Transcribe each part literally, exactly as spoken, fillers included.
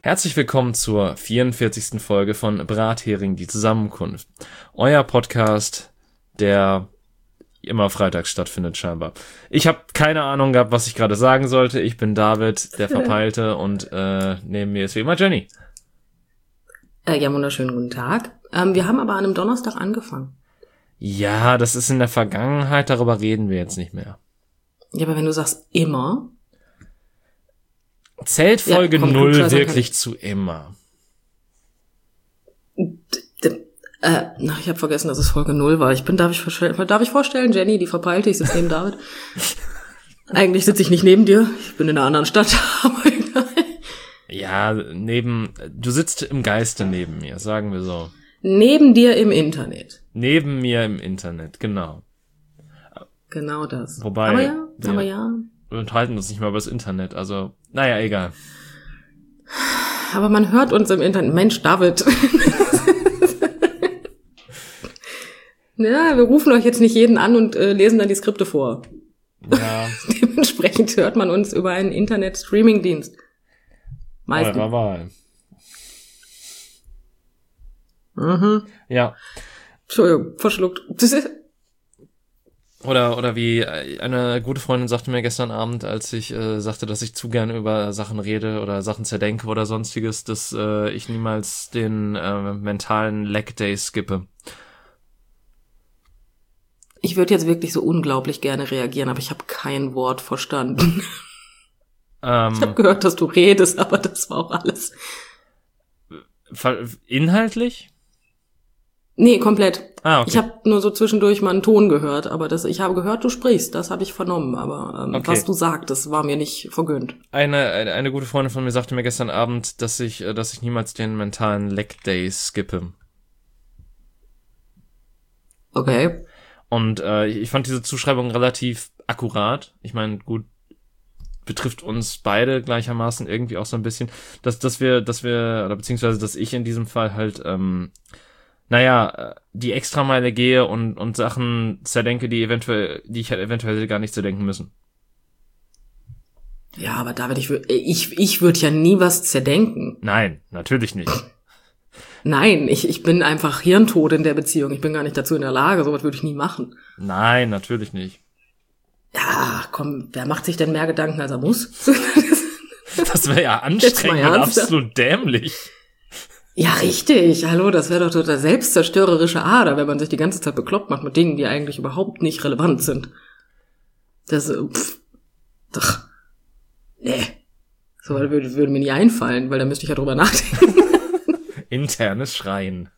Herzlich willkommen zur vierundvierzigsten Folge von Brathering, die Zusammenkunft. Euer Podcast, der immer freitags stattfindet scheinbar. Ich habe keine Ahnung gehabt, was ich gerade sagen sollte. Ich bin David, der Verpeilte, und äh, neben mir ist wie immer Jenny. Äh, ja, wunderschönen guten Tag. Ähm, wir haben aber an einem Donnerstag angefangen. Ja, das ist in der Vergangenheit, darüber reden wir jetzt nicht mehr. Ja, aber wenn du sagst immer... Zählt Folge ja, null wirklich zu immer? D- d- äh, ach, ich habe vergessen, dass es Folge null war. Ich bin, darf ich, darf ich vorstellen, Jenny, die Verpeilte, ich sitze neben David. Eigentlich sitze ich nicht neben dir, ich bin in einer anderen Stadt, aber egal. Ja, neben, du sitzt im Geiste neben mir, sagen wir so. Neben dir im Internet. Neben mir im Internet, genau. Genau das. Wobei, aber ja, wir, aber ja. wir unterhalten uns nicht mal über das Internet, also, naja, egal. Aber man hört uns im Internet. Mensch, David. Ja, wir rufen euch jetzt nicht jeden an und äh, lesen dann die Skripte vor. Ja. Dementsprechend hört man uns über einen Internet-Streaming-Dienst. Meistens. Eurer Wahl. Mhm. Ja. Entschuldigung, verschluckt. Oder oder wie eine gute Freundin sagte mir gestern Abend, als ich äh, sagte, dass ich zu gern über Sachen rede oder Sachen zerdenke oder sonstiges, dass äh, ich niemals den äh, mentalen Leg Day skippe. Ich würde jetzt wirklich so unglaublich gerne reagieren, aber ich habe kein Wort verstanden. Ähm, ich habe gehört, dass du redest, aber das war auch alles. Inhaltlich? Nee, komplett. Ah, okay. Ich habe nur so zwischendurch mal einen Ton gehört, aber das, ich habe gehört, du sprichst, das habe ich vernommen, aber ähm, okay. Was du sagtest, war mir nicht vergönnt. Eine, eine eine gute Freundin von mir sagte mir gestern Abend, dass ich dass ich niemals den mentalen Leg Day skippe. Okay. Und äh, ich fand diese Zuschreibung relativ akkurat. Ich meine, gut, betrifft uns beide gleichermaßen irgendwie auch so ein bisschen, dass dass wir dass wir oder beziehungsweise dass ich in diesem Fall halt ähm, naja, die Extrameile gehe und und Sachen zerdenke, die eventuell, die ich halt eventuell gar nicht zerdenken müssen. Ja, aber David, ich würde ich ich würde ja nie was zerdenken. Nein, natürlich nicht. Nein, ich ich bin einfach hirntot in der Beziehung. Ich bin gar nicht dazu in der Lage, sowas würde ich nie machen. Nein, natürlich nicht. Ja, komm, wer macht sich denn mehr Gedanken, als er muss? Das wäre ja anstrengend und absolut dämlich. Ja, richtig. Hallo, das wäre doch total selbstzerstörerische Ader, wenn man sich die ganze Zeit bekloppt macht mit Dingen, die eigentlich überhaupt nicht relevant sind. Das, pff, doch, nee. So würde, würde mir nie einfallen, weil da müsste ich ja drüber nachdenken. Internes Schreien.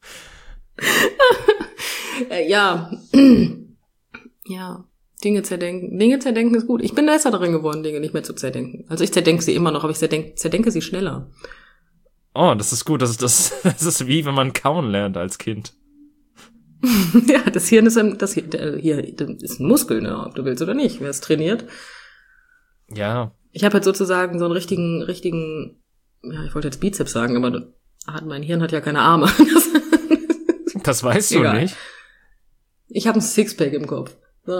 äh, ja. Ja. Dinge zerdenken. Dinge zerdenken ist gut. Ich bin besser darin geworden, Dinge nicht mehr zu zerdenken. Also ich zerdenke sie immer noch, aber ich zerdenke, zerdenke sie schneller. Oh, das ist gut. Das ist, das, das ist wie, wenn man kauen lernt als Kind. Ja, das Hirn ist ein, das hier, hier ist ein Muskel, ne, ob du willst oder nicht. Wer es trainiert. Ja. Ich habe halt sozusagen so einen richtigen, richtigen, ja, ich wollte jetzt Bizeps sagen, aber hat, mein Hirn hat ja keine Arme. Das, das weißt du Egal. Nicht. Ich habe ein Sixpack im Kopf. So.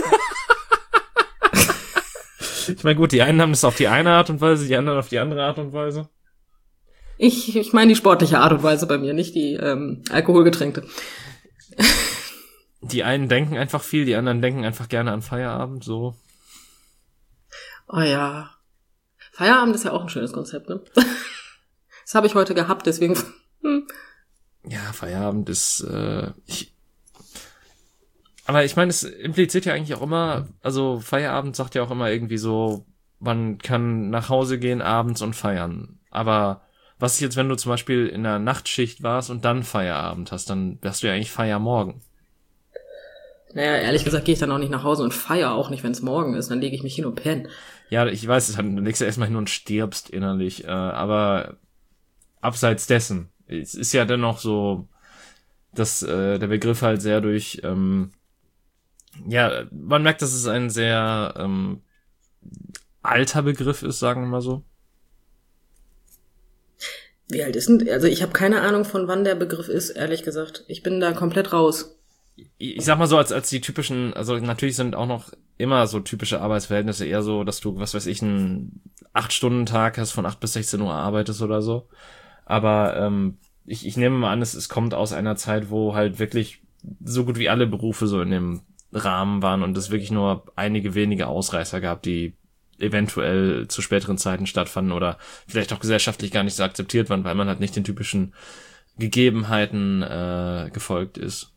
Ich meine, gut, die einen haben das auf die eine Art und Weise, die anderen auf die andere Art und Weise. Ich, ich meine die sportliche Art und Weise bei mir, nicht die ähm, Alkoholgetränkte. Die einen denken einfach viel, die anderen denken einfach gerne an Feierabend, so. Oh ja. Feierabend ist ja auch ein schönes Konzept, ne? Das habe ich heute gehabt, deswegen. Hm. Ja, Feierabend ist, äh, ich, aber ich meine, es impliziert ja eigentlich auch immer, also Feierabend sagt ja auch immer irgendwie so, man kann nach Hause gehen abends und feiern. Aber was ist jetzt, wenn du zum Beispiel in der Nachtschicht warst und dann Feierabend hast, dann wärst du ja eigentlich Feiermorgen. Naja, ehrlich gesagt gehe ich dann auch nicht nach Hause und feier auch nicht, wenn es morgen ist. Dann lege ich mich hin und penne. Ja, ich weiß, dann legst du erstmal hin und stirbst innerlich. Äh, aber abseits dessen, es ist ja dennoch so, dass äh, der Begriff halt sehr durch, ähm, ja, man merkt, dass es ein sehr ähm, alter Begriff ist, sagen wir mal so. Wie alt ist denn, also ich habe keine Ahnung, von wann der Begriff ist, ehrlich gesagt. Ich bin da komplett raus. ich sag mal so, als als die typischen, also natürlich sind auch noch immer so typische Arbeitsverhältnisse eher so, dass du, was weiß ich, einen acht-Stunden-Tag hast, von acht bis sechzehn Uhr arbeitest oder so. Aber ähm, ich, ich nehme mal an, es, es kommt aus einer Zeit, wo halt wirklich so gut wie alle Berufe so in dem Rahmen waren und es wirklich nur einige wenige Ausreißer gab, die eventuell zu späteren Zeiten stattfanden oder vielleicht auch gesellschaftlich gar nicht so akzeptiert waren, weil man halt nicht den typischen Gegebenheiten äh, gefolgt ist.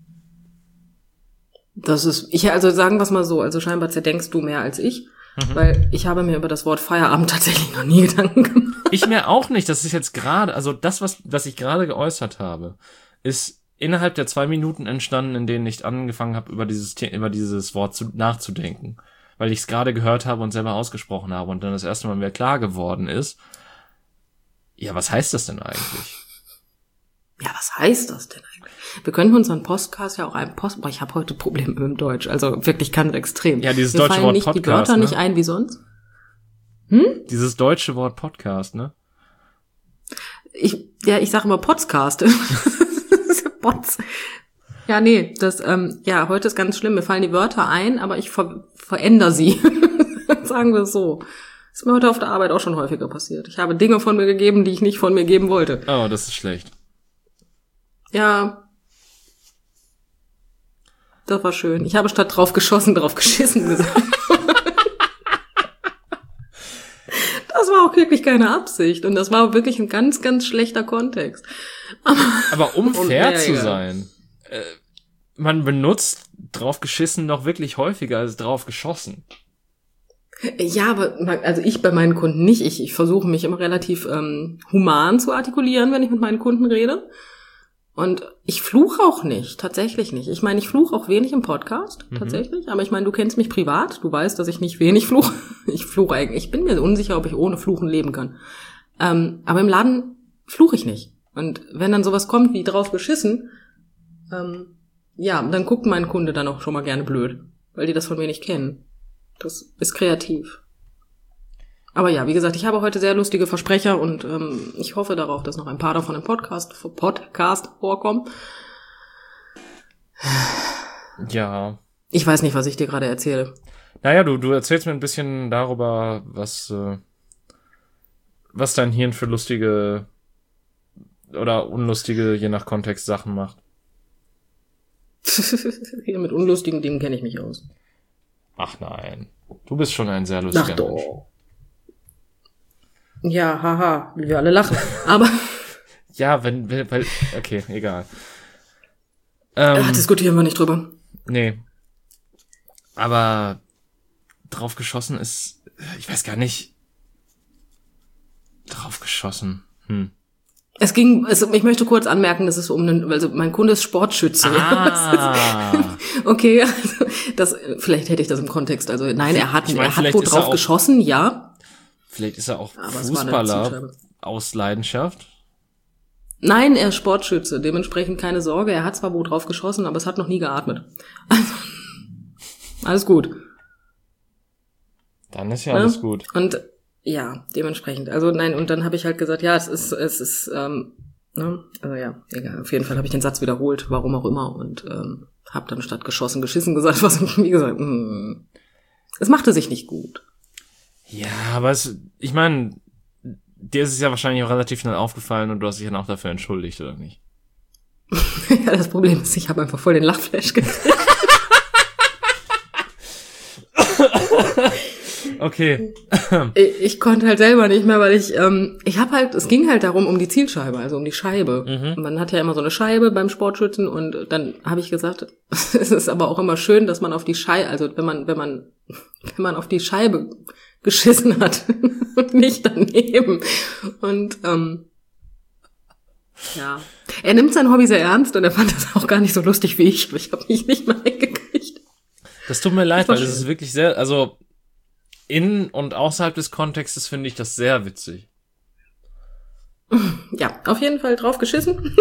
Das ist, ich, also sagen wir es mal so, also scheinbar zerdenkst du mehr als ich, mhm. weil ich habe mir über das Wort Feierabend tatsächlich noch nie Gedanken gemacht. Ich mir auch nicht, das ist jetzt gerade, also das, was, was ich gerade geäußert habe, ist innerhalb der zwei Minuten entstanden, in denen ich angefangen habe, über dieses, über dieses Wort zu, nachzudenken. Weil ich es gerade gehört habe und selber ausgesprochen habe und dann das erste Mal mir klar geworden ist, ja, was heißt das denn eigentlich? Ja, was heißt das denn eigentlich? Wir könnten unseren Podcast ja auch einen Post... Boah, ich habe heute Probleme mit dem Deutsch. Also wirklich kann es extrem. Ja, dieses Mir deutsche fallen Wort nicht Podcast, die Wörter ne? nicht ein wie sonst. Hm? Dieses deutsche Wort Podcast, ne? Ich, ja, ich sage immer Podcast. Pots. Ja, nee, das, ähm, ja, heute ist ganz schlimm. Mir fallen die Wörter ein, aber ich ver- verändere sie. Sagen wir es so. Ist mir heute auf der Arbeit auch schon häufiger passiert. Ich habe Dinge von mir gegeben, die ich nicht von mir geben wollte. Oh, das ist schlecht. Ja. Das war schön. Ich habe statt drauf geschossen, drauf geschissen gesagt. Das war auch wirklich keine Absicht. Und das war wirklich ein ganz, ganz schlechter Kontext. Aber, Aber um fair ja, zu ja. sein, äh, man benutzt drauf geschissen noch wirklich häufiger als drauf geschossen. Ja, aber also ich bei meinen Kunden nicht. Ich, ich versuche mich immer relativ ähm, human zu artikulieren, wenn ich mit meinen Kunden rede. Und ich fluche auch nicht, tatsächlich nicht. Ich meine, ich fluche auch wenig im Podcast, mhm. tatsächlich. Aber ich meine, du kennst mich privat. Du weißt, dass ich nicht wenig fluche. Ich fluche eigentlich. Ich bin mir unsicher, ob ich ohne Fluchen leben kann. Ähm, aber im Laden fluche ich nicht. Und wenn dann sowas kommt wie drauf geschissen, ähm, ja, dann guckt mein Kunde dann auch schon mal gerne blöd, weil die das von mir nicht kennen. Das ist kreativ. Aber ja, wie gesagt, ich habe heute sehr lustige Versprecher und ähm, ich hoffe darauf, dass noch ein paar davon im Podcast, Podcast vorkommen. Ja. Ich weiß nicht, was ich dir gerade erzähle. Naja, du, du erzählst mir ein bisschen darüber, was, äh, was dein Hirn für lustige oder unlustige, je nach Kontext, Sachen macht. Hier mit unlustigen Dingen kenne ich mich aus. Ach nein. Du bist schon ein sehr lustiger Ach doch. Mensch. Ja, haha, wie wir alle lachen. Aber ja, wenn, wenn, weil, okay, egal. Ähm, ja, diskutieren wir nicht drüber. Nee. Aber drauf geschossen ist, ich weiß gar nicht. Drauf geschossen. Hm. Es ging, es, ich möchte kurz anmerken, dass es um einen, also mein Kunde ist Sportschütze. Ah. Okay, also das, vielleicht hätte ich das im Kontext. Also nein, er hat, ich mein, er hat wo drauf auch, geschossen, ja. Vielleicht ist er auch Aber Fußballer aus Leidenschaft. Nein, er ist Sportschütze. Dementsprechend keine Sorge. Er hat zwar wo drauf geschossen, aber es hat noch nie geatmet. Also, alles gut. Dann ist ja alles gut. Und ja, dementsprechend. Also nein, und dann habe ich halt gesagt, ja, es ist, es ist, ähm, ne, also ja, egal. Auf jeden Fall habe ich den Satz wiederholt, warum auch immer, und ähm, habe dann statt geschossen geschissen gesagt, was wie gesagt, mh, es machte sich nicht gut. Ja, aber es, ich meine, dir ist es ja wahrscheinlich auch relativ schnell aufgefallen und du hast dich dann auch dafür entschuldigt, oder nicht? Ja, das Problem ist, ich habe einfach voll den Lachflash gekriegt. Okay. Ich, ich konnte halt selber nicht mehr, weil ich, ähm, ich habe halt, es ging halt darum um die Zielscheibe, also um die Scheibe. Mhm. Man hat ja immer so eine Scheibe beim Sportschützen und dann habe ich gesagt, es ist aber auch immer schön, dass man auf die Scheibe, also wenn man, wenn man, wenn man auf die Scheibe geschissen hat und nicht daneben. Und ähm, ja, er nimmt sein Hobby sehr ernst und er fand das auch gar nicht so lustig wie ich, aber ich habe mich nicht mehr eingekriegt. Das tut mir leid, weil das ist wirklich sehr, also in und außerhalb des Kontextes finde ich das sehr witzig. Ja, auf jeden Fall drauf geschissen.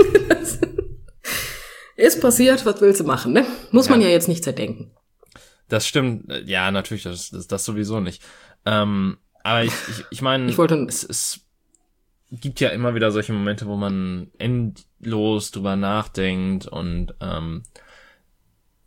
Ist passiert, was willst du machen, ne? Muss ja. Man ja jetzt nicht zerdenken. Das stimmt, ja, natürlich, das, das, das sowieso nicht. Ähm, aber ich, ich, ich meine, es, es gibt ja immer wieder solche Momente, wo man endlos drüber nachdenkt und ähm,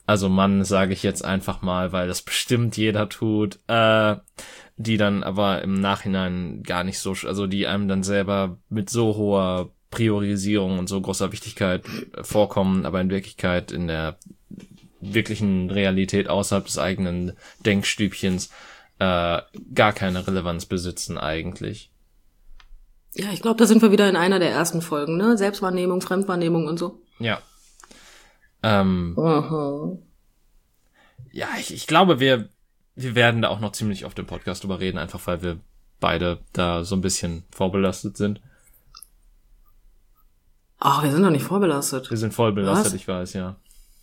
also Mann sage ich jetzt einfach mal, weil das bestimmt jeder tut, äh, die dann aber im Nachhinein gar nicht so, also die einem dann selber mit so hoher Priorisierung und so großer Wichtigkeit vorkommen, aber in Wirklichkeit in der wirklichen Realität außerhalb des eigenen Denkstübchens äh, gar keine Relevanz besitzen eigentlich. Ja, ich glaube, da sind wir wieder in einer der ersten Folgen, ne? Selbstwahrnehmung, Fremdwahrnehmung und so. Ja. Ähm, Aha. Ja, ich, ich glaube, wir wir werden da auch noch ziemlich oft im Podcast drüber reden, einfach weil wir beide da so ein bisschen vorbelastet sind. Ach, wir sind doch nicht vorbelastet. Wir sind voll belastet, Was? ich weiß, ja.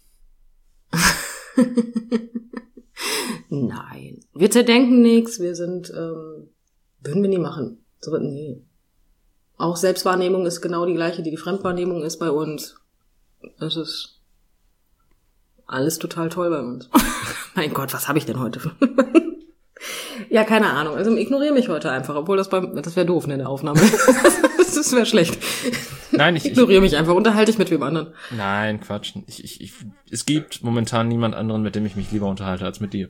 Nein. Wir zerdenken nichts, wir sind, ähm, würden wir nie machen. So, nee. Auch Selbstwahrnehmung ist genau die gleiche, die die Fremdwahrnehmung ist bei uns. Es ist alles total toll bei uns. Mein Gott, was habe ich denn heute? Ja, keine Ahnung. Also ignoriere mich heute einfach, obwohl das beim, das wäre doof, ne, in der Aufnahme. Das wäre schlecht. Nein, ich ignoriere mich einfach, unterhalte ich mit wem anderen. Nein, Quatsch. Ich, ich, ich, es gibt momentan niemand anderen, mit dem ich mich lieber unterhalte, als mit dir.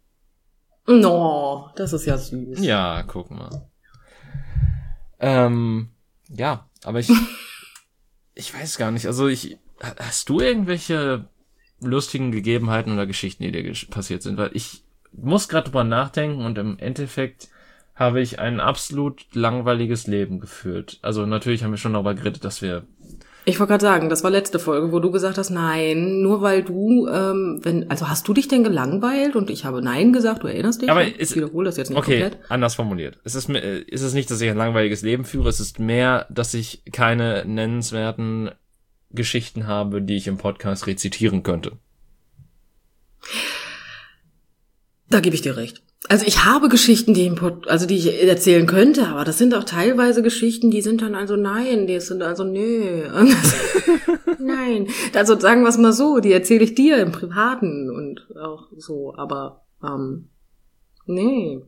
No, das ist ja süß. Ja, guck mal. Ähm, ja, aber ich, ich weiß gar nicht. Also ich, hast du irgendwelche lustigen Gegebenheiten oder Geschichten, die dir gesch- passiert sind? Weil ich muss gerade drüber nachdenken und im Endeffekt habe ich ein absolut langweiliges Leben geführt. Also natürlich haben wir schon darüber geredet, dass wir... Ich wollte gerade sagen, das war letzte Folge, wo du gesagt hast, nein, nur weil du, ähm, wenn, also hast du dich denn gelangweilt und ich habe nein gesagt, du erinnerst dich? Aber ich ist, wiederhole das jetzt nicht okay, komplett. anders formuliert. Es ist, mir- äh, ist es nicht, dass ich ein langweiliges Leben führe, es ist mehr, dass ich keine nennenswerten Geschichten habe, die ich im Podcast rezitieren könnte. Da gebe ich dir recht. Also ich habe Geschichten, die im Pod, also die ich erzählen könnte, aber das sind auch teilweise Geschichten, die sind dann also nein, die sind also nö. Nein. Also sagen wir es mal so, die erzähle ich dir im Privaten und auch so, aber ähm, nee.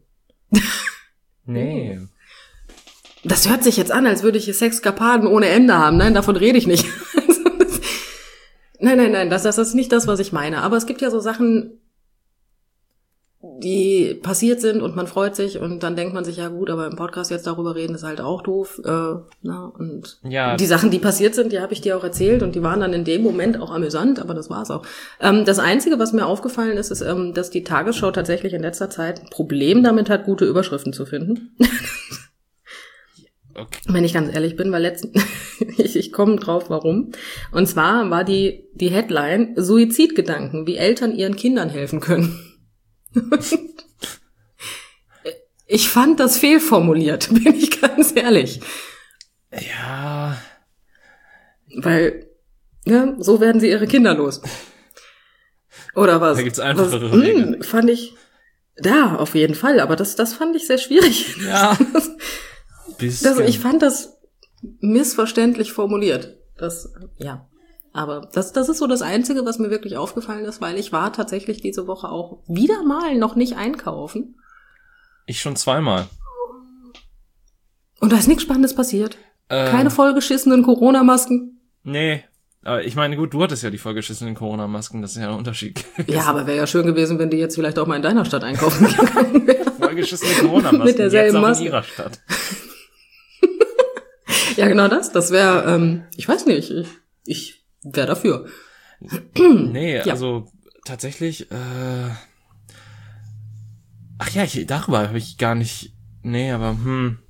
Nee. Das hört sich jetzt an, als würde ich Sexkapaden ohne Ende haben. Nein, davon rede ich nicht. Also das, nein, nein, nein, das, das ist nicht das, was ich meine. Aber es gibt ja so Sachen, die passiert sind und man freut sich und dann denkt man sich, ja gut, aber im Podcast jetzt darüber reden ist halt auch doof. Äh, na, und Ja. die Sachen, die passiert sind, die habe ich dir auch erzählt und die waren dann in dem Moment auch amüsant, aber das war's auch. Ähm, das Einzige, was mir aufgefallen ist, ist, ähm, dass die Tagesschau tatsächlich in letzter Zeit ein Problem damit hat, gute Überschriften zu finden. Okay. Wenn ich ganz ehrlich bin, weil letzten ich, ich komme drauf, warum. Und zwar war die die Headline Suizidgedanken, wie Eltern ihren Kindern helfen können. Ich fand das fehlformuliert, bin ich ganz ehrlich. Ja. Weil, ja, so werden sie ihre Kinder los. Oder was? Da gibt's einfachere was, Wege. mh, fand ich, ja, auf jeden Fall, aber das, das fand ich sehr schwierig. Ja. Das, Bisschen. das, ich fand das missverständlich formuliert. Das, ja. Aber das, das ist so das Einzige, was mir wirklich aufgefallen ist, weil ich war tatsächlich diese Woche auch wieder mal noch nicht einkaufen. Ich schon zweimal. Und da ist nichts Spannendes passiert. Ähm, Keine vollgeschissenen Corona-Masken. Nee. Aber ich meine, gut, du hattest ja die vollgeschissenen Corona-Masken, das ist ja ein Unterschied. Ja, aber wäre ja schön gewesen, wenn die jetzt vielleicht auch mal in deiner Stadt einkaufen gegangen wäre. Vollgeschissene Corona-Masken, Mit derselben jetzt auch Maske. in ihrer Stadt. Ja, genau das. Das wäre, ähm, ich weiß nicht, ich, ich wäre dafür. Nee, Ja. also tatsächlich, äh... Ach ja, ich, darüber habe ich gar nicht... Nee, aber hm...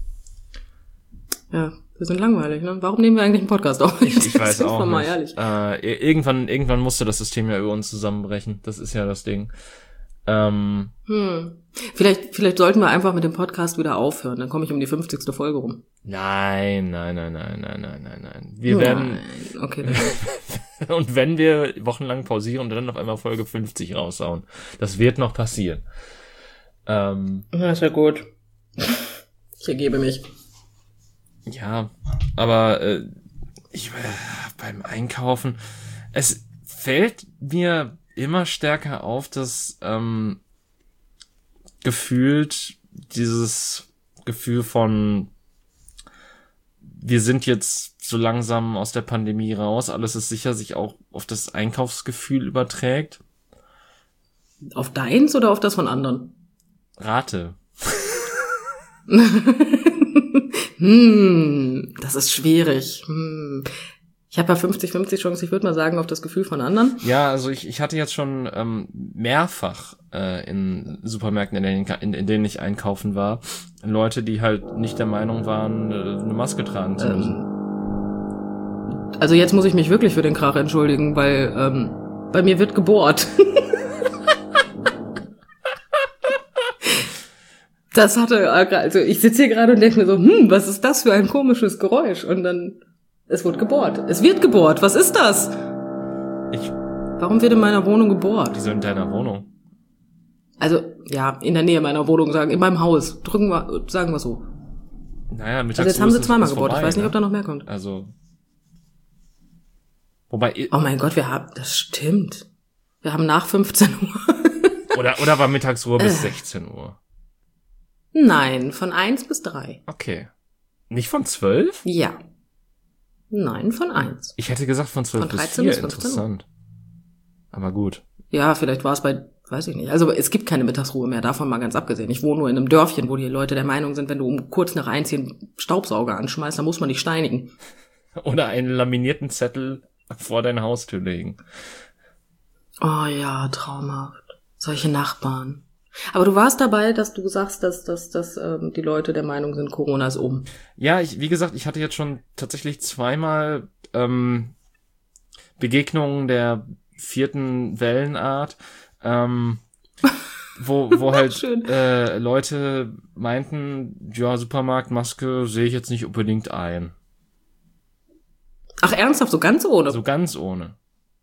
Ja, wir sind langweilig, ne? Warum nehmen wir eigentlich einen Podcast auf? Ich, ich weiß Sind auch wir mal nicht. ehrlich. Äh, irgendwann, irgendwann musste das System ja über uns zusammenbrechen. Das ist ja das Ding. Ähm, Hm. Vielleicht, vielleicht sollten wir einfach mit dem Podcast wieder aufhören. Dann komme ich um die fünfzigste Folge rum. nein, nein, nein, nein, nein, nein, nein, nein. Wir werden... Nein. Okay. Und wenn wir wochenlang pausieren und dann auf einmal Folge fünfzig raushauen. Das wird noch passieren. Ähm, Ja, ist ja gut. Ich ergebe mich. ja, aber äh, ich äh, beim Einkaufen, es fällt mir immer stärker auf, dass ähm, gefühlt dieses Gefühl von wir sind jetzt so langsam aus der Pandemie raus. Alles ist sicher, sich auch auf das Einkaufsgefühl überträgt. Auf deins oder auf das von anderen? Rate. hm, das ist schwierig. Hm. Ich habe ja fünfzig fünfzig Chance, ich würde mal sagen, auf das Gefühl von anderen. Ja, also ich, ich hatte jetzt schon ähm, mehrfach äh, in Supermärkten, in denen, in, in denen ich einkaufen war, Leute, die halt nicht der Meinung waren, eine Maske tragen zu müssen. Ähm, also jetzt muss ich mich wirklich für den Krach entschuldigen, weil ähm, bei mir wird gebohrt. Das hatte, also ich sitze hier gerade und denke mir so, hm, was ist das für ein komisches Geräusch? Und dann, es wurde gebohrt. Es wird gebohrt. Was ist das? Ich. Warum wird in meiner Wohnung gebohrt? Wieso in deiner Wohnung? Also, ja, in der Nähe meiner Wohnung sagen, in meinem Haus. Drücken wir, sagen wir so. Naja, Mittags Also jetzt haben sie ist, zweimal ist gebohrt. vorbei, Ich weiß nicht, ne? ob da noch mehr kommt. Also. Wobei. Oh mein Gott, wir haben, das stimmt. Wir haben nach fünfzehn Uhr. Oder, oder war Mittagsruhe bis sechzehn Uhr? Nein, von eins bis drei. Okay. Nicht von zwölf? Ja. Nein, von eins. Ich hätte gesagt von zwölf Von bis dreizehn vier. bis fünfzehn Uhr. Interessant. Aber gut. Ja, vielleicht war es bei, weiß ich nicht. Also es gibt keine Mittagsruhe mehr, davon mal ganz abgesehen. Ich wohne nur in einem Dörfchen, wo die Leute der Meinung sind, wenn du um kurz nach eins hier einen Staubsauger anschmeißt, dann muss man dich steinigen. Oder einen laminierten Zettel vor deine Haustür legen. Oh ja, traumhaft. Solche Nachbarn. Aber du warst dabei, dass du sagst, dass, dass, dass ähm, die Leute der Meinung sind, Corona ist um. Ja, ich, wie gesagt, ich hatte jetzt schon tatsächlich zweimal ähm, Begegnungen der vierten Wellenart, ähm, wo, wo halt äh, Leute meinten, ja, Supermarktmaske sehe ich jetzt nicht unbedingt ein. Ach, ernsthaft? So ganz ohne? So ganz ohne.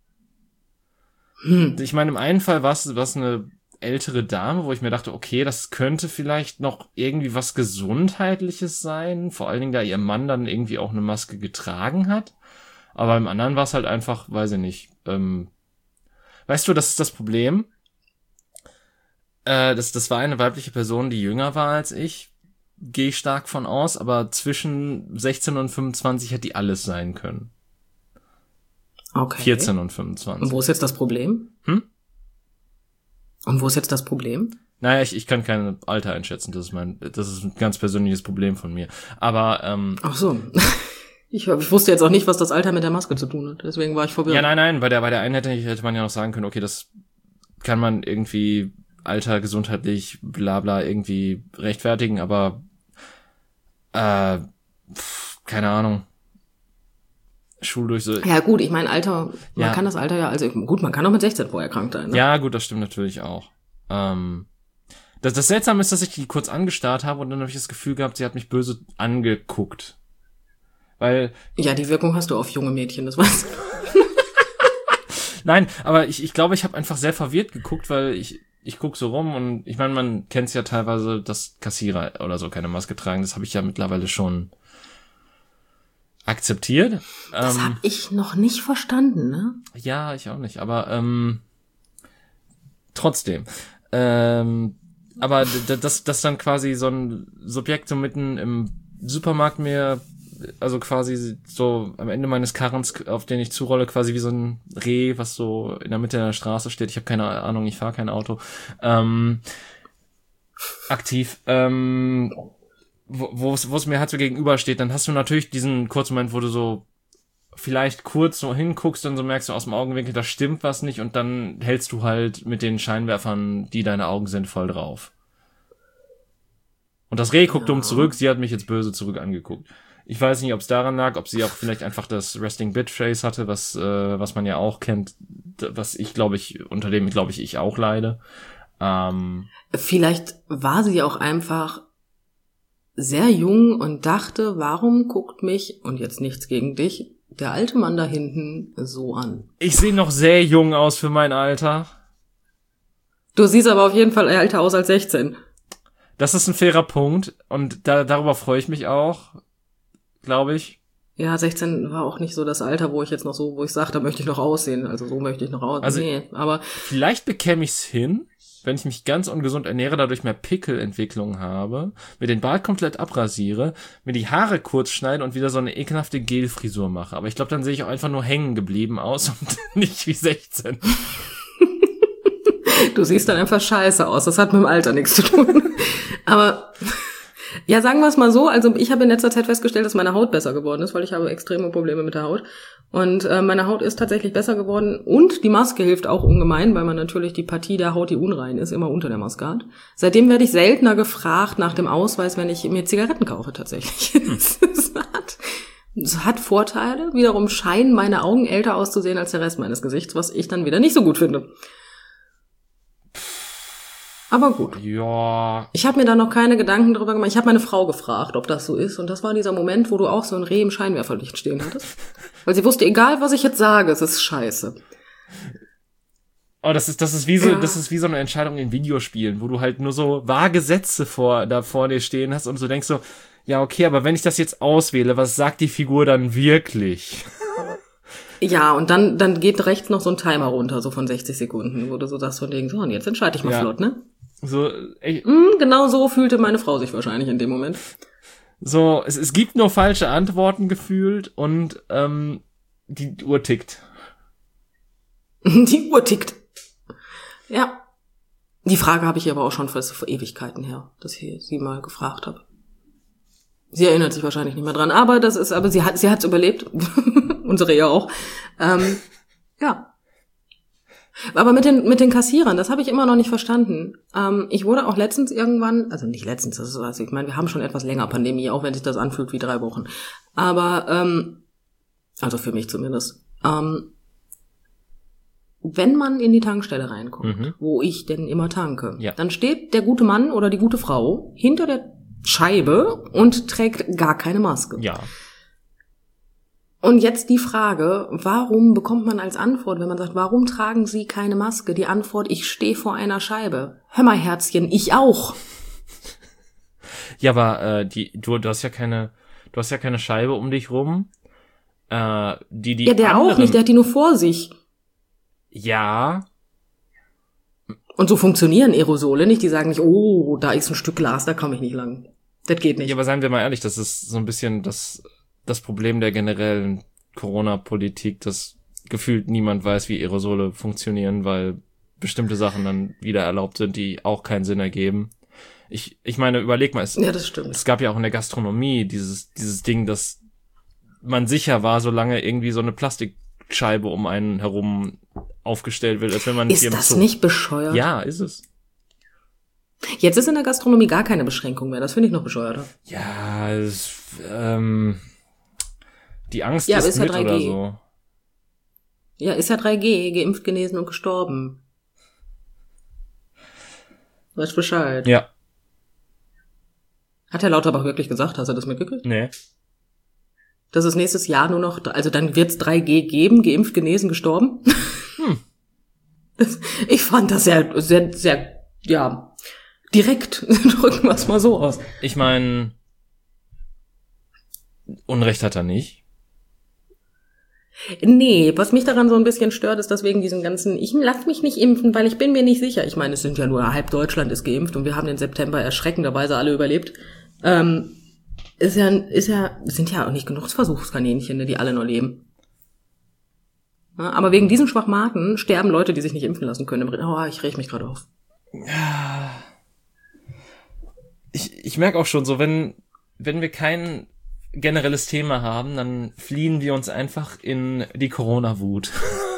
Hm. Ich meine, im einen Fall war es eine ältere Dame, wo ich mir dachte, okay, das könnte vielleicht noch irgendwie was Gesundheitliches sein, vor allen Dingen, da ihr Mann dann irgendwie auch eine Maske getragen hat. Aber im anderen war es halt einfach, weiß ich nicht, ähm, weißt du, das ist das Problem. Äh, das, das war eine weibliche Person, die jünger war als ich, gehe ich stark von aus, aber zwischen sechzehn und fünfundzwanzig hätte die alles sein können. Okay. vierzehn und fünfundzwanzig. Und wo ist jetzt das Problem? Hm? Und wo ist jetzt das Problem? Naja, ich, ich kann kein Alter einschätzen, das ist mein, das ist ein ganz persönliches Problem von mir. Aber, ähm. Ach so. Ich, ich wusste jetzt auch nicht, was das Alter mit der Maske zu tun hat, deswegen war ich verwirrt. Ja, nein, nein, bei der, bei der einen hätte, hätte man ja noch sagen können, okay, das kann man irgendwie Alter, gesundheitlich, bla, bla, irgendwie rechtfertigen, aber, äh, pf, keine Ahnung. Schuldurchsatz. Ja gut, ich meine Alter, man Ja. kann das Alter ja, also gut, man kann auch mit sechzehn vorher krank sein. Ne? Ja, gut, das stimmt natürlich auch. Ähm, das, das Seltsame ist, dass ich die kurz angestarrt habe und dann habe ich das Gefühl gehabt, sie hat mich böse angeguckt. Weil... Ja, die Wirkung hast du auf junge Mädchen, das weißt du. Nein, aber ich, ich glaube, ich habe einfach sehr verwirrt geguckt, weil ich ich guck so rum und ich meine, man kennt's ja teilweise, dass Kassierer oder so keine Maske tragen. Das habe ich ja mittlerweile schon akzeptiert. Das ähm, habe ich noch nicht verstanden, ne? Ja, ich auch nicht, aber ähm, trotzdem. Ähm, aber d- dass dass dann quasi so ein Subjekt so mitten im Supermarkt mir, also quasi so am Ende meines Karrens, auf den ich zurolle, quasi wie so ein Reh, was so in der Mitte der Straße steht. Ich habe keine Ahnung, ich fahre kein Auto. Ähm, aktiv. Ähm, wo es wo es mir halt so gegenübersteht, dann hast du natürlich diesen kurzen Moment, wo du so vielleicht kurz so hinguckst und so merkst du aus dem Augenwinkel, da stimmt was nicht und dann hältst du halt mit den Scheinwerfern, die deine Augen sind, voll drauf. Und das Reh guckt Ja. dumm zurück, sie hat mich jetzt böse zurück angeguckt. Ich weiß nicht, ob es daran lag, ob sie auch vielleicht einfach das Resting Bitch Face hatte, was äh, was man ja auch kennt, was ich glaube ich, unter dem glaube ich ich auch leide. Ähm, Vielleicht war sie auch einfach sehr jung und dachte, warum guckt mich, und jetzt nichts gegen dich, der alte Mann da hinten so an? ich sehe noch sehr jung aus für mein Alter. Du siehst aber auf jeden Fall älter aus als sechzehn. Das ist ein fairer Punkt und da, darüber freue ich mich auch, glaube ich. Ja, sechzehn war auch nicht so das Alter, wo ich jetzt noch so, wo ich sage, da möchte ich noch aussehen. Also so möchte ich noch aussehen. Also, nee, aber vielleicht bekäme ich's hin, wenn ich mich ganz ungesund ernähre, dadurch mehr Pickelentwicklung habe, mir den Bart komplett abrasiere, mir die Haare kurz schneide und wieder so eine ekelhafte Gelfrisur mache. Aber ich glaube, dann sehe ich auch einfach nur hängen geblieben aus und nicht wie sechzehn. Du siehst dann einfach scheiße aus. Das hat mit dem Alter nichts zu tun. Aber ja, sagen wir es mal so. Also ich habe in letzter Zeit festgestellt, dass meine Haut besser geworden ist, weil ich habe extreme Probleme mit der Haut. Und äh, meine Haut ist tatsächlich besser geworden. Und die Maske hilft auch ungemein, weil man natürlich die Partie der Haut, die unrein ist, immer unter der Maske hat. Seitdem werde ich seltener gefragt nach dem Ausweis, wenn ich mir Zigaretten kaufe tatsächlich. Es hat, es hat Vorteile. Wiederum scheinen meine Augen älter auszusehen als der Rest meines Gesichts, was ich dann wieder nicht so gut finde. Aber gut. Ja. Ich habe mir da noch keine Gedanken drüber gemacht. Ich habe meine Frau gefragt, ob das so ist. Und das war dieser Moment, wo du auch so ein Reh im Scheinwerferlicht stehen hattest. Weil sie wusste, egal was ich jetzt sage, es ist scheiße. Oh, das ist, das ist wie so, Ja. das ist wie so eine Entscheidung in Videospielen, wo du halt nur so vage Sätze vor, da vor dir stehen hast und so denkst so, ja, okay, aber wenn ich das jetzt auswähle, was sagt die Figur dann wirklich? Ja, und dann dann geht rechts noch so ein Timer runter, so von sechzig Sekunden, wo du so sagst von denen, so, und jetzt entscheide ich mal Ja. flott, ne? So, ey, Mm, genau so fühlte meine Frau sich wahrscheinlich in dem Moment. so, es, es gibt nur falsche Antworten gefühlt und ähm, die Uhr tickt. Die Uhr tickt. Ja. Die Frage habe ich aber auch schon für, für Ewigkeiten her, dass ich sie mal gefragt habe. Sie erinnert sich wahrscheinlich nicht mehr dran, aber das ist, aber sie hat, sie hat's überlebt. Unsere ja auch. Ähm, ja. Aber mit den, mit den Kassierern, das habe ich immer noch nicht verstanden. Ähm, ich wurde auch letztens irgendwann, also nicht letztens, das ist, also ich meine, wir haben schon etwas länger Pandemie, auch wenn sich das anfühlt wie drei Wochen. Aber, ähm, also für mich zumindest. Ähm, wenn man in die Tankstelle reinkommt, Mhm. wo ich denn immer tanke, Ja. dann steht der gute Mann oder die gute Frau hinter der Scheibe und trägt gar keine Maske. Ja. Und jetzt die Frage, warum bekommt man als Antwort, wenn man sagt, warum tragen Sie keine Maske? Die Antwort, ich stehe vor einer Scheibe. Hör mal, Herzchen, ich auch. Ja, aber äh, die, du, du hast ja keine, du hast ja keine Scheibe um dich rum. Äh, die, die Ja, der anderen, auch nicht, der hat die nur vor sich. Ja, Und so funktionieren Aerosole nicht. Die sagen nicht, oh, da ist ein Stück Glas, da komme ich nicht lang. Das geht nicht. ja, aber seien wir mal ehrlich, das ist so ein bisschen das, das Problem der generellen Corona-Politik, dass gefühlt niemand weiß, wie Aerosole funktionieren, weil bestimmte Sachen dann wieder erlaubt sind, die auch keinen Sinn ergeben. Ich, ich meine, überleg mal, es, Ja, das stimmt. es gab ja auch in der Gastronomie dieses, dieses Ding, dass man sicher war, solange irgendwie so eine Plastikscheibe um einen herum aufgestellt wird, als wenn man Ist hier im das Zoo- nicht bescheuert? Ja, ist es. Jetzt ist in der Gastronomie gar keine Beschränkung mehr. Das finde ich noch bescheuerter. Ja, es, ähm, die Angst Ja, aber ist ist ja mit drei G. oder so. Ja, ist ja drei G, geimpft, genesen und gestorben. Weißt Bescheid. Ja. Hat Herr Lauterbach wirklich gesagt, hast du das mitgekriegt? Nee. Dass es nächstes Jahr nur noch, also dann wird's drei G geben, geimpft, genesen, gestorben. Hm. Das, ich fand das sehr, sehr, sehr, ja, direkt. Drücken wir es mal so aus. Ich meine, Unrecht hat er nicht. Nee, was mich daran so ein bisschen stört, ist, dass wegen diesem ganzen, ich lass mich nicht impfen, weil ich bin mir nicht sicher. Ich meine, es sind ja nur halb Deutschland ist geimpft und wir haben den September erschreckenderweise alle überlebt. Ähm, ist ja, ist ja, sind ja auch nicht genug Versuchskaninchen, ne, die alle nur leben. Ja, aber wegen diesen Schwachmaten sterben Leute, die sich nicht impfen lassen können. Oh, ich reg mich gerade auf. Ich, ich merke auch schon so, wenn, wenn wir kein generelles Thema haben, dann fliehen wir uns einfach in die Corona-Wut.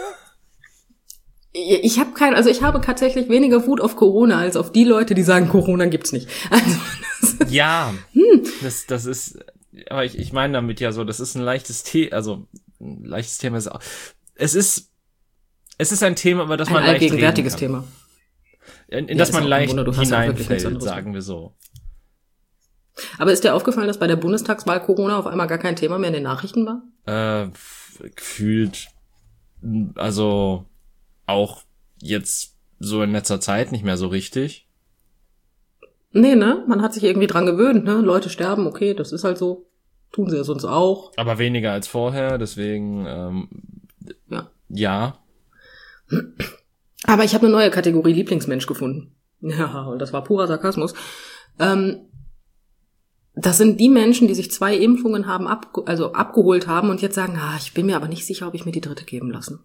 Ich habe kein, also ich habe tatsächlich weniger Wut auf Corona als auf die Leute, die sagen, Corona gibt's nicht. Also, das Ja, hm. das, das ist, aber ich, ich meine damit ja so, das ist ein leichtes Thema, also ein leichtes Thema ist auch, es ist, es ist ein Thema, über das ein man leicht reden allgegenwärtiges kann. Thema. In, in Ja, das ist man auch ein leicht Wunder, du hast ja wirklich nichts hineinfällt, anderes. sagen wir so. Aber ist dir aufgefallen, dass bei der Bundestagswahl Corona auf einmal gar kein Thema mehr in den Nachrichten war? Äh, f- gefühlt, also auch jetzt so in letzter Zeit nicht mehr so richtig. Nee, ne? Man hat sich irgendwie dran gewöhnt, ne? Leute sterben, okay, das ist halt so. Tun sie es uns auch. Aber weniger als vorher, deswegen, ähm, Ja. ja. Aber ich habe eine neue Kategorie Lieblingsmensch gefunden. Ja, und das war purer Sarkasmus. Ähm, das sind die Menschen, die sich zwei Impfungen haben, abge- also abgeholt haben und jetzt sagen, ah, ich bin mir aber nicht sicher, ob ich mir die dritte geben lassen.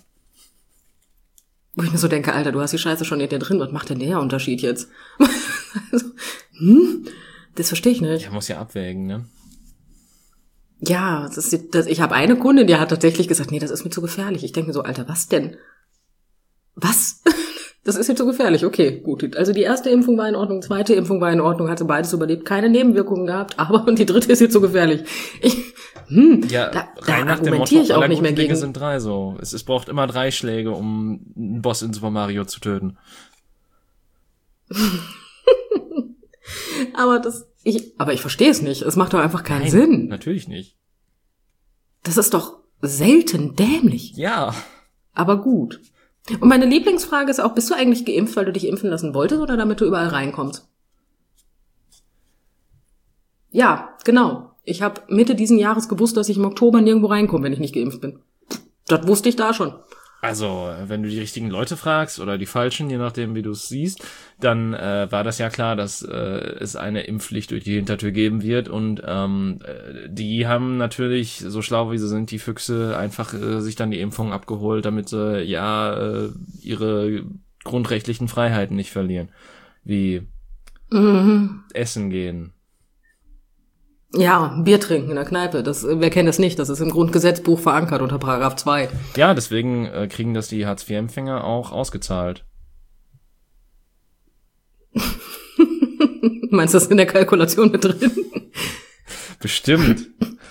Wo ich mir so denke, Alter, du hast die Scheiße schon in dir drin, was macht denn der Unterschied jetzt? also, hm? Das verstehe ich nicht. Ja, muss ja abwägen, ne? Ja, das ist, das, ich habe eine Kundin, die hat tatsächlich gesagt, nee, das ist mir zu gefährlich. Ich denke mir so, Alter, was denn? Was? Das ist mir zu gefährlich. Okay, gut. Also die erste Impfung war in Ordnung, zweite Impfung war in Ordnung, hatte beides überlebt, keine Nebenwirkungen gehabt, aber und die dritte ist jetzt zu gefährlich. Ich, hm, ja, da, rein da nach dem Motto, argumentiere ich auch aller nicht mehr guten Dinge gegen. sind drei so. Es, es braucht immer drei Schläge, um einen Boss in Super Mario zu töten. Aber das, ich, aber ich verstehe es nicht. Es macht doch einfach keinen Nein, Sinn. natürlich nicht. Das ist doch selten dämlich. Ja. Aber gut. Und meine Lieblingsfrage ist auch, bist du eigentlich geimpft, weil du dich impfen lassen wolltest oder damit du überall reinkommst? Ja, genau. Ich habe Mitte diesen Jahres gewusst, dass ich im Oktober nirgendwo reinkomme, wenn ich nicht geimpft bin. Das wusste ich da schon. Also, wenn du die richtigen Leute fragst oder die falschen, je nachdem, wie du es siehst, dann äh, war das ja klar, dass äh, es eine Impfpflicht durch die Hintertür geben wird und ähm, äh, die haben natürlich, so schlau wie sie sind, die Füchse, einfach äh, sich dann die Impfung abgeholt, damit sie ja äh, ihre grundrechtlichen Freiheiten nicht verlieren, wie Mhm. essen gehen. Ja, Bier trinken in der Kneipe. Das, wer kennt das nicht? Das ist im Grundgesetzbuch verankert unter Paragraph zwei. Ja, deswegen äh, kriegen das die Hartz vier Empfänger auch ausgezahlt. Meinst du das in der Kalkulation mit drin? Bestimmt.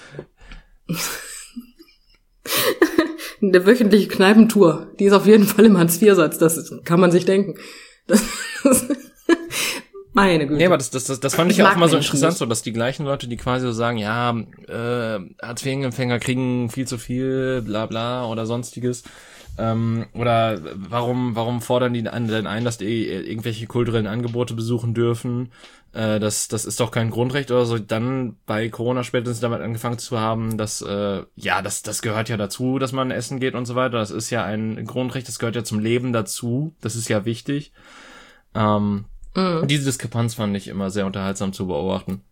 Der wöchentliche Kneipentour, die ist auf jeden Fall im Hartz vier Satz. Das ist, kann man sich denken. Das, das, meine Güte. Nee, aber das, das, das, das fand ich, Ich auch mag mal so Menschen interessant, nicht. so, dass die gleichen Leute, die quasi so sagen, ja, äh, Hartz vier Empfänger kriegen viel zu viel, bla bla oder sonstiges. Ähm, oder warum, warum fordern die denn ein, dass die irgendwelche kulturellen Angebote besuchen dürfen? Äh, das, das ist doch kein Grundrecht oder so. Dann bei Corona spätestens damit angefangen zu haben, dass, äh, ja, das, das gehört ja dazu, dass man essen geht und so weiter. Das ist ja ein Grundrecht, das gehört ja zum Leben dazu. Das ist ja wichtig. Ähm, mhm. Diese Diskrepanz fand ich immer sehr unterhaltsam zu beobachten.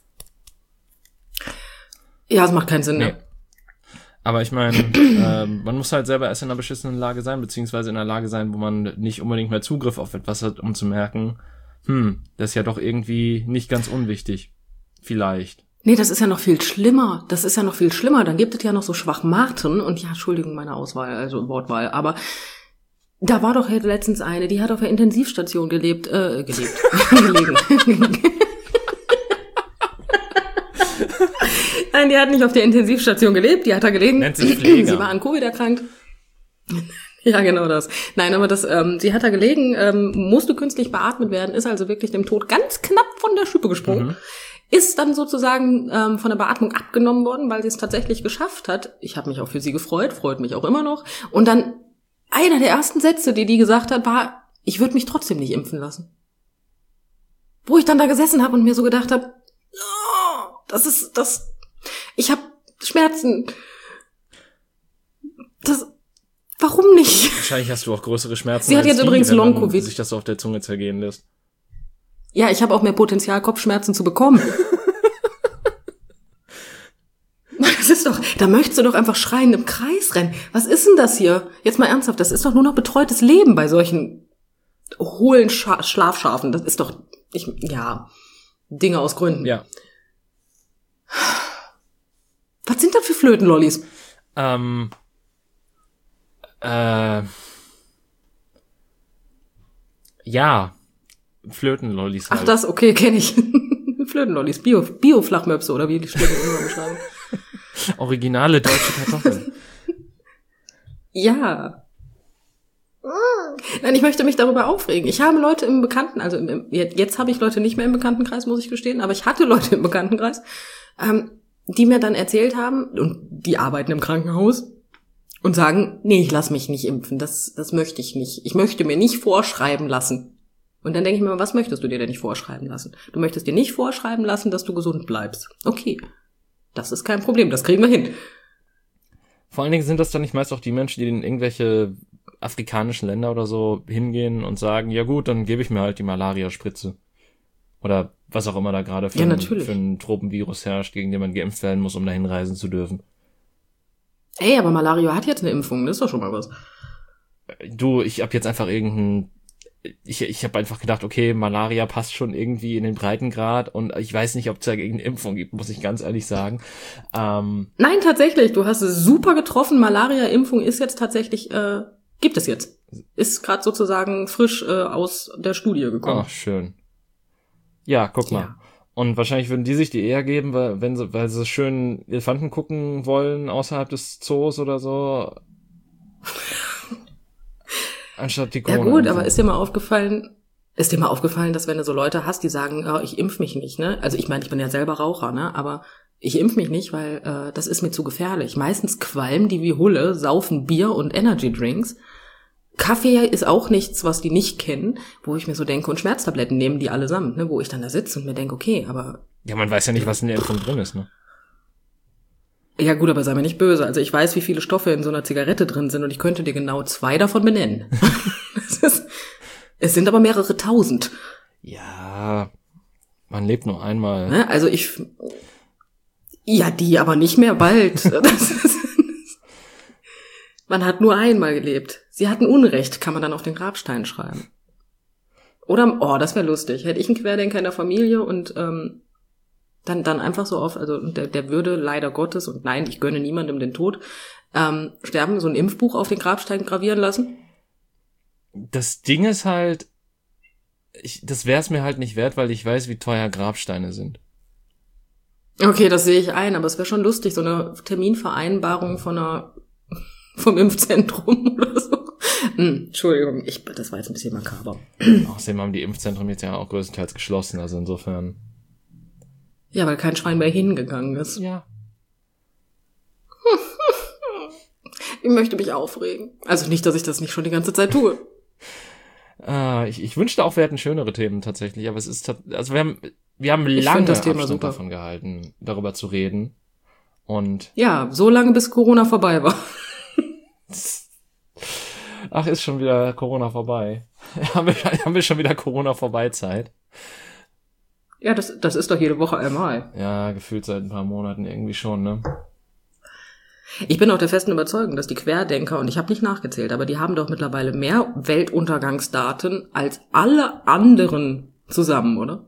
Ja, es macht keinen Sinn, Nee. ne? Aber ich meine, ähm, man muss halt selber erst in einer beschissenen Lage sein, beziehungsweise in einer Lage sein, wo man nicht unbedingt mehr Zugriff auf etwas hat, um zu merken, hm, das ist ja doch irgendwie nicht ganz unwichtig. Vielleicht. Nee, das ist ja noch viel schlimmer. Das ist ja noch viel schlimmer. Dann gibt es ja noch so Schwachmaten. Und ja, Entschuldigung, meine Auswahl, also Wortwahl. Aber da war doch letztens eine, die hat auf der Intensivstation gelebt, äh, gelebt, gelegen. Nein, die hat nicht auf der Intensivstation gelebt, die hat da gelegen. Nennt sich Pfleger. Sie war an Covid erkrankt. Ja, genau das. Nein, aber das, ähm, sie hat da gelegen, ähm, musste künstlich beatmet werden, ist also wirklich dem Tod ganz knapp von der Schippe gesprungen. Mhm. Ist dann sozusagen ähm, von der Beatmung abgenommen worden, weil sie es tatsächlich geschafft hat. Ich habe mich auch für sie gefreut, freut mich auch immer noch. Und dann einer der ersten Sätze, die die gesagt hat, war, ich würde mich trotzdem nicht impfen lassen. Wo ich dann da gesessen habe und mir so gedacht habe, oh, das ist, das, ich habe Schmerzen. Das, warum nicht? Wahrscheinlich hast du auch größere Schmerzen. Sie hat jetzt als die, übrigens wenn man Long-Covid. sich das so auf der Zunge zergehen lässt. Ja, ich habe auch mehr Potenzial, Kopfschmerzen zu bekommen. Das ist doch, da möchtest du doch einfach schreiend im Kreis rennen. Was ist denn das hier? Jetzt mal ernsthaft, das ist doch nur noch betreutes Leben bei solchen hohlen Scha- Schlafschafen. Das ist doch, ich, ja, Dinge aus Gründen. Ja. Was sind das für Flötenlollis? Ähm, äh, ja, Flötenlollis halt. Ach das, okay, kenne ich. Flötenlollis, Bio, Bio-Flachmöpse oder wie die Stücke immer beschreiben. Originale deutsche Kartoffeln. Ja. Nein, ich möchte mich darüber aufregen. Ich habe Leute im Bekannten, also im, im, jetzt, jetzt habe ich Leute nicht mehr im Bekanntenkreis, muss ich gestehen, aber ich hatte Leute im Bekanntenkreis, ähm, die mir dann erzählt haben, und die arbeiten im Krankenhaus, und sagen, nee, ich lass mich nicht impfen, das, das möchte ich nicht. Ich möchte mir nicht vorschreiben lassen. Und dann denke ich mir, was möchtest du dir denn nicht vorschreiben lassen? Du möchtest dir nicht vorschreiben lassen, dass du gesund bleibst. Okay. Das ist kein Problem, das kriegen wir hin. Vor allen Dingen sind das dann nicht meist auch die Menschen, die in irgendwelche afrikanischen Länder oder so hingehen und sagen, ja gut, dann gebe ich mir halt die Malaria-Spritze. Oder was auch immer da gerade für, Ja, ein, natürlich. für ein Tropenvirus herrscht, gegen den man geimpft werden muss, um dahin reisen zu dürfen. Ey, aber Malaria hat jetzt eine Impfung, das ist doch schon mal was. Du, ich hab jetzt einfach irgendein, ich ich habe einfach gedacht, okay, Malaria passt schon irgendwie in den Breitengrad und ich weiß nicht, ob es da irgendeine Impfung gibt, muss ich ganz ehrlich sagen. Ähm, Nein, tatsächlich, du hast es super getroffen. Malaria-Impfung ist jetzt tatsächlich, äh, gibt es jetzt. Ist gerade sozusagen frisch äh, aus der Studie gekommen. ach, schön. Ja, guck mal. Ja. Und wahrscheinlich würden die sich die eher geben, weil, wenn sie, weil sie schön Elefanten gucken wollen außerhalb des Zoos oder so. Anstatt die Ja Corona. gut, aber ist dir mal aufgefallen, ist dir mal aufgefallen, dass wenn du so Leute hast, die sagen, oh, ich impf mich nicht, ne? Also ich meine, ich bin ja selber Raucher, ne? Aber ich impf mich nicht, weil äh, das ist mir zu gefährlich. Meistens qualmen die wie Hulle, saufen Bier und Energy Drinks. Kaffee ist auch nichts, was die nicht kennen, wo ich mir so denke, und Schmerztabletten nehmen die allesamt, ne? Wo ich dann da sitze und mir denke, okay, aber Ja, man weiß ja nicht, was in der Impfung drin ist, ne? ja gut, aber sei mir nicht böse. Also ich weiß, wie viele Stoffe in so einer Zigarette drin sind und ich könnte dir genau zwei davon benennen. es, ist, es sind aber mehrere tausend. Ja, man lebt nur einmal. Ne? Also ich, ja, die aber nicht mehr bald. Das ist, man hat nur einmal gelebt. Sie hatten Unrecht, kann man dann auf den Grabstein schreiben. Oder, oh, das wäre lustig. Hätte ich einen Querdenker in der Familie und ähm, dann dann einfach so auf, also der, der würde leider Gottes, und nein, ich gönne niemandem den Tod, ähm, sterben, so ein Impfbuch auf den Grabstein gravieren lassen? Das Ding ist halt, ich, das wäre es mir halt nicht wert, weil ich weiß, wie teuer Grabsteine sind. Okay, das sehe ich ein, aber es wäre schon lustig, so eine Terminvereinbarung von einer, vom Impfzentrum oder so. Hm, Entschuldigung, ich, das war jetzt ein bisschen makaber. Außerdem haben die Impfzentren jetzt ja auch größtenteils geschlossen, also insofern. Ja, weil kein Schwein mehr hingegangen ist. Ja. Ich möchte mich aufregen. Also nicht, dass ich das nicht schon die ganze Zeit tue. Ah, ich, ich wünschte auch, wir hätten schönere Themen tatsächlich, aber es ist, tat- also wir haben, wir haben Ich lange find das Thema Abstand super. davon gehalten, darüber zu reden. Und, Ja, so lange bis Corona vorbei war. ach, ist schon wieder Corona vorbei. haben, wir, haben wir schon wieder Corona-Vorbeizeit? Ja, das, das ist doch jede Woche einmal. Ja, gefühlt seit ein paar Monaten irgendwie schon, ne? Ich bin auch der festen Überzeugung, dass die Querdenker, und ich habe nicht nachgezählt, aber die haben doch mittlerweile mehr Weltuntergangsdaten als alle anderen zusammen, oder?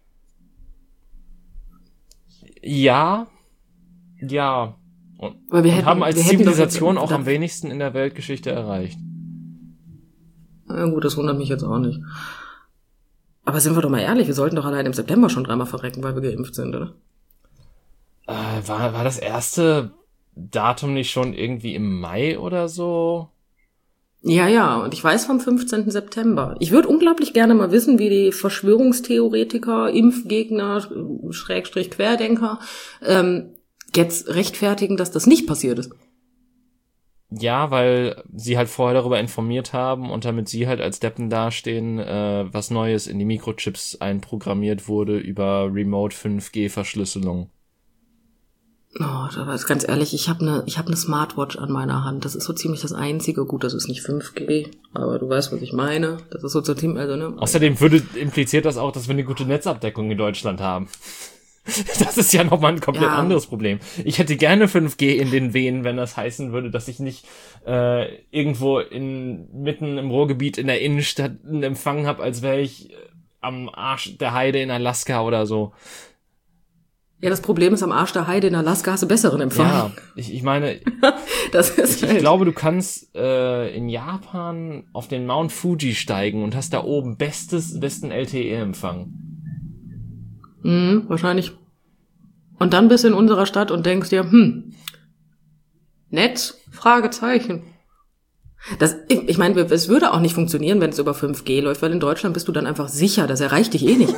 Ja, ja. Und, Weil wir und hätten- haben als wir hätten doch- Zivilisation auch da- am wenigsten in der Weltgeschichte erreicht. Na gut, das wundert mich jetzt auch nicht. Aber sind wir doch mal ehrlich, wir sollten doch allein im September schon dreimal verrecken, weil wir geimpft sind, oder? Äh, war, war das erste Datum nicht schon irgendwie im Mai oder so? Ja, ja, und ich weiß vom fünfzehnten September. Ich würde unglaublich gerne mal wissen, wie die Verschwörungstheoretiker, Impfgegner, Schrägstrich Querdenker, ähm, jetzt rechtfertigen, dass das nicht passiert ist. Ja, weil sie halt vorher darüber informiert haben und damit sie halt als Deppen dastehen, äh, was Neues in die Mikrochips einprogrammiert wurde über Remote fünf G Verschlüsselung. Oh, aber jetzt ganz ehrlich, ich habe eine ich habe eine Smartwatch an meiner Hand. Das ist so ziemlich das Einzige. Gut, das ist nicht fünf G, aber du weißt, was ich meine. Das ist so ziemlich, also, ne? Außerdem würde, impliziert das auch, dass wir eine gute Netzabdeckung in Deutschland haben. Das ist ja nochmal ein komplett Ja. anderes Problem. Ich hätte gerne fünf G in den Venen, wenn das heißen würde, dass ich nicht äh, irgendwo in mitten im Ruhrgebiet in der Innenstadt einen Empfang habe, als wäre ich äh, am Arsch der Heide in Alaska oder so. Ja, das Problem ist, am Arsch der Heide in Alaska hast du besseren Empfang. Ja, ich, ich meine, Das ist ich halt. glaube, du kannst äh, in Japan auf den Mount Fuji steigen und hast da oben bestes, besten L T E-Empfang. Mhm, wahrscheinlich. Und dann bist du in unserer Stadt und denkst dir, hm, Netz? Fragezeichen. Das, ich, ich meine, es würde auch nicht funktionieren, wenn es über fünf G läuft, weil in Deutschland bist du dann einfach sicher, das erreicht dich eh nicht.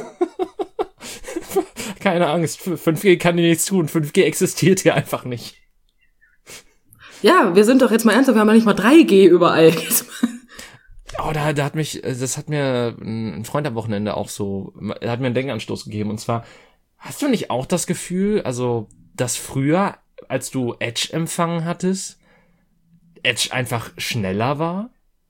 Keine Angst, fünf G kann dir nichts tun, fünf G existiert hier einfach nicht. Ja, wir sind doch jetzt mal ernsthaft, wir haben ja nicht mal drei G überall. Oh, da, da hat mich, das hat mir ein Freund am Wochenende auch so, er hat mir einen Denkanstoß gegeben, und zwar, hast du nicht auch das Gefühl, also, dass früher, als du Edge empfangen hattest, Edge einfach schneller war?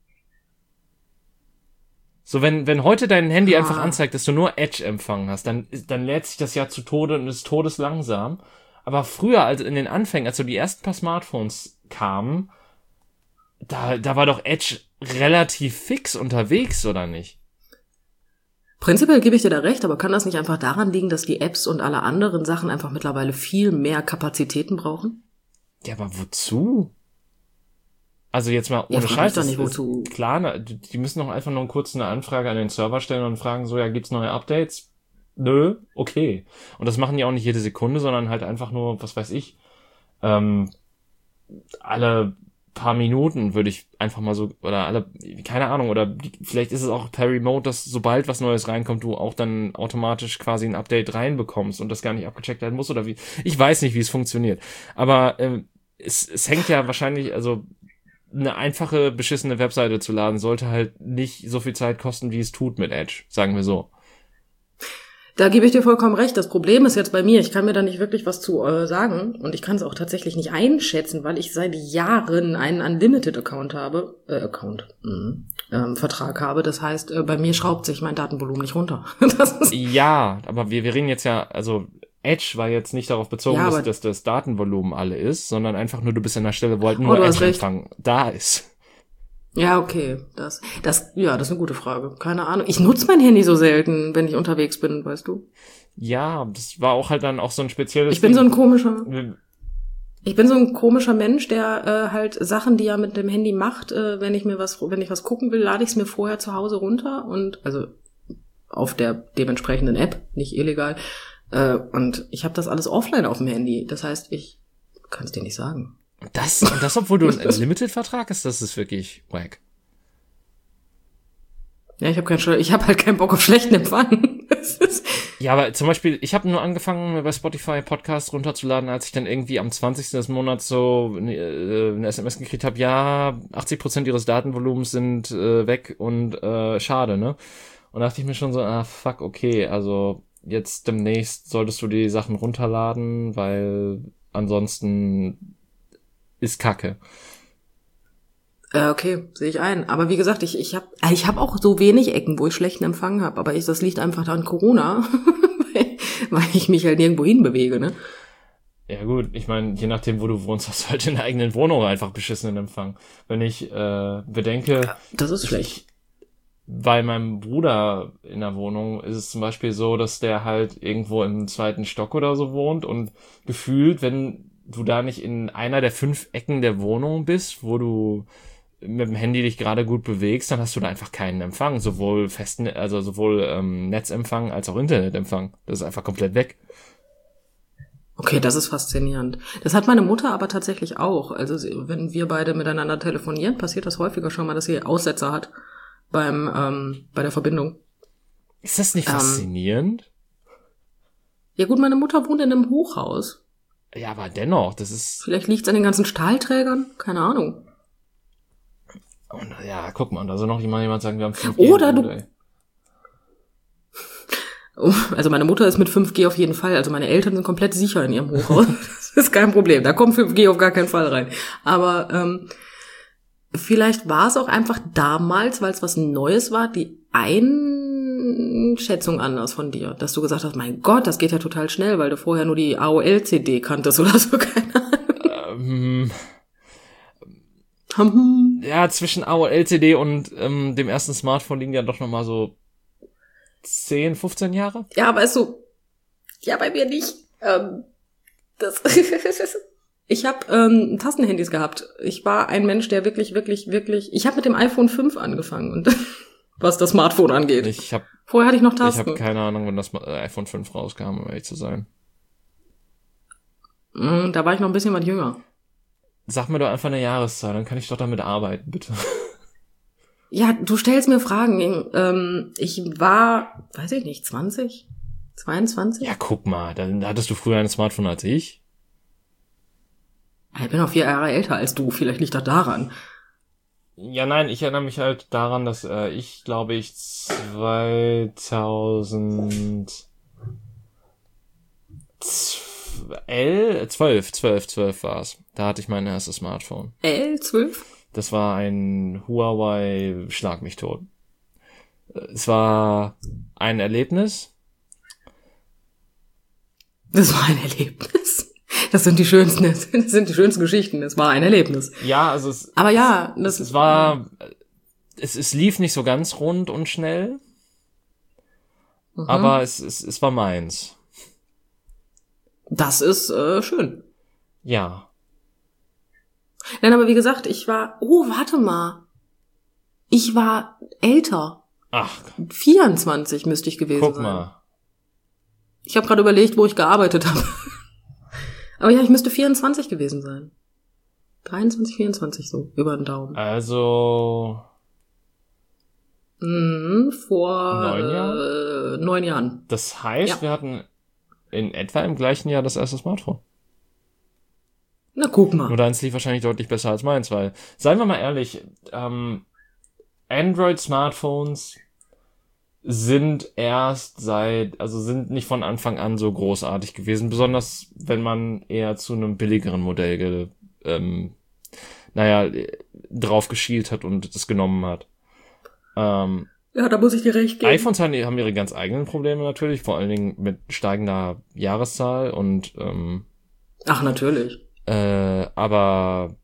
So, wenn, wenn heute dein Handy ah. einfach anzeigt, dass du nur Edge empfangen hast, dann, dann lädt sich das ja zu Tode und ist todeslangsam. Aber früher, also in den Anfängen, als so die ersten paar Smartphones kamen, da, da war doch Edge relativ fix unterwegs, oder nicht? Prinzipiell gebe ich dir da recht, aber kann das nicht einfach daran liegen, dass die Apps und alle anderen Sachen einfach mittlerweile viel mehr Kapazitäten brauchen? Ja, aber wozu? Also jetzt mal ohne ja, Scheiß, doch nicht, wozu. Klar, die müssen doch einfach nur kurz eine Anfrage an den Server stellen und fragen so, ja, gibt's neue Updates? Nö, okay. Und das machen die auch nicht jede Sekunde, sondern halt einfach nur, was weiß ich, ähm, alle paar Minuten würde ich einfach mal so, oder alle, keine Ahnung, oder die, vielleicht ist es auch per Remote, dass sobald was Neues reinkommt, du auch dann automatisch quasi ein Update reinbekommst und das gar nicht abgecheckt werden muss, oder wie, ich weiß nicht, wie es funktioniert. Aber ähm, es, es hängt ja wahrscheinlich, also eine einfache, beschissene Webseite zu laden, sollte halt nicht so viel Zeit kosten, wie es tut mit Edge, sagen wir so. Da gebe ich dir vollkommen recht. Das Problem ist jetzt bei mir, ich kann mir da nicht wirklich was zu äh, sagen und ich kann es auch tatsächlich nicht einschätzen, weil ich seit Jahren einen Unlimited-Account habe, äh, Account, mh, ähm, Vertrag habe. Das heißt, äh, bei mir schraubt sich mein Datenvolumen nicht runter. Das ist ja, aber wir, wir reden jetzt ja, also Edge war jetzt nicht darauf bezogen, ja, dass, dass das Datenvolumen alle ist, sondern einfach nur, du bist an der Stelle, wo halt nur oh, Edge-Empfang da ist. Ja, okay. Das, das, ja, das ist eine gute Frage. Keine Ahnung. Ich nutze mein Handy so selten, wenn ich unterwegs bin, weißt du? Ja, das war auch halt dann auch so ein spezielles... Ich bin Ding. so ein komischer... Ich bin so ein komischer Mensch, der äh, halt Sachen, die er mit dem Handy macht, äh, wenn ich mir was, wenn ich was gucken will, lade ich es mir vorher zu Hause runter und, also auf der dementsprechenden App, nicht illegal. Äh, und ich habe das alles offline auf dem Handy. Das heißt, ich kann es dir nicht sagen. Das, und das, obwohl du einen Limited-Vertrag hast, das ist wirklich wack. Ja, ich habe keinen, ich habe halt keinen Bock auf schlechten Empfang. Ja, aber zum Beispiel, ich habe nur angefangen, mir bei Spotify Podcasts runterzuladen, als ich dann irgendwie am zwanzigsten des Monats so eine, eine S M S gekriegt habe, ja, achtzig Prozent ihres Datenvolumens sind äh, weg und äh, schade, ne? Und da dachte ich mir schon so, ah, fuck, okay, also jetzt demnächst solltest du die Sachen runterladen, weil ansonsten ist Kacke. Äh, okay, sehe ich ein. Aber wie gesagt, ich ich habe ich hab auch so wenig Ecken, wo ich schlechten Empfang habe. Aber ich, das liegt einfach an Corona, weil, weil ich mich halt nirgendwo hinbewege, ne? Ja gut, ich meine, je nachdem, wo du wohnst, hast du halt in der eigenen Wohnung einfach beschissenen Empfang. Wenn ich äh, bedenke... Ja, das ist schlecht. Bei meinem Bruder in der Wohnung ist es zum Beispiel so, dass der halt irgendwo im zweiten Stock oder so wohnt und gefühlt, wenn du da nicht in einer der fünf Ecken der Wohnung bist, wo du mit dem Handy dich gerade gut bewegst, dann hast du da einfach keinen Empfang, sowohl festen, also sowohl ähm, Netzempfang als auch Internetempfang. Das ist einfach komplett weg. Okay, das ist faszinierend. Das hat meine Mutter aber tatsächlich auch. Also sie, wenn wir beide miteinander telefonieren, passiert das häufiger schon mal, dass sie Aussetzer hat beim ähm, bei der Verbindung. Ist das nicht faszinierend? Ähm, ja gut, meine Mutter wohnt in einem Hochhaus. Ja, aber dennoch, das ist... Vielleicht liegt's an den ganzen Stahlträgern? Keine Ahnung. Und ja, guck mal, da soll noch jemand sagen, wir haben fünf G. Oder du... Ey. Also meine Mutter ist mit fünf G auf jeden Fall, also meine Eltern sind komplett sicher in ihrem Hochhaus. Das ist kein Problem, da kommt fünf G auf gar keinen Fall rein. Aber ähm, vielleicht war es auch einfach damals, weil es was Neues war, die Einschätzung anders von dir, dass du gesagt hast, mein Gott, das geht ja total schnell, weil du vorher nur die A O L-C D kanntest oder so, keine Ahnung. Ähm, ja, zwischen A O L C D und ähm, dem ersten Smartphone liegen ja doch nochmal so zehn, fünfzehn Jahre. Ja, aber ist so, ja, bei mir nicht. Ähm, das Ich habe ähm, Tastenhandys gehabt. Ich war ein Mensch, der wirklich, wirklich, wirklich... Ich habe mit dem iPhone fünf angefangen, und was das Smartphone angeht. Ich hab, Vorher hatte ich noch Tasten. Ich habe keine Ahnung, wann das iPhone fünf rauskam, um ehrlich zu sein. Mm, da war ich noch ein bisschen was jünger. Sag mir doch einfach eine Jahreszahl, dann kann ich doch damit arbeiten, bitte. Ja, du stellst mir Fragen. Ähm, ich war, weiß ich nicht, zwanzig? zweiundzwanzig? Ja, guck mal, dann hattest du früher ein Smartphone als ich. Ich bin auch vier Jahre älter als du, vielleicht liegt das daran. Ja, nein, ich erinnere mich halt daran, dass äh, ich, glaube ich, zweitausend L, zwölf, zwölf, zwölf war's. Da hatte ich mein erstes Smartphone. L zwölf? Das war ein Huawei Schlag mich tot. Es war ein Erlebnis. Das war ein Erlebnis. Das sind die schönsten, das sind die schönsten Geschichten. Es war ein Erlebnis. Ja, also es, aber ja, das es war, es, es lief nicht so ganz rund und schnell, mhm. aber es, es, es war meins. Das ist äh, schön. Ja. Nein, aber wie gesagt, ich war, oh, warte mal. Ich war älter. Ach. vierundzwanzig müsste ich gewesen Guck sein. Guck mal. Ich habe gerade überlegt, wo ich gearbeitet habe. Aber ja, ich müsste vierundzwanzig gewesen sein. dreiundzwanzig, vierundzwanzig so, über den Daumen. Also mhm, vor neun Jahren? Äh, neun Jahren. Das heißt, ja. wir hatten in etwa im gleichen Jahr das erste Smartphone. Na, guck mal. Nur deins lief wahrscheinlich deutlich besser als meins, weil, seien wir mal ehrlich, ähm, Android-Smartphones sind erst seit, also sind nicht von Anfang an so großartig gewesen, besonders wenn man eher zu einem billigeren Modell, ge, ähm, naja, drauf geschielt hat und es genommen hat. Ähm, ja, da muss ich dir recht geben. iPhones haben ihre ganz eigenen Probleme natürlich, vor allen Dingen mit steigender Jahreszahl und ähm, ach, natürlich. Äh, aber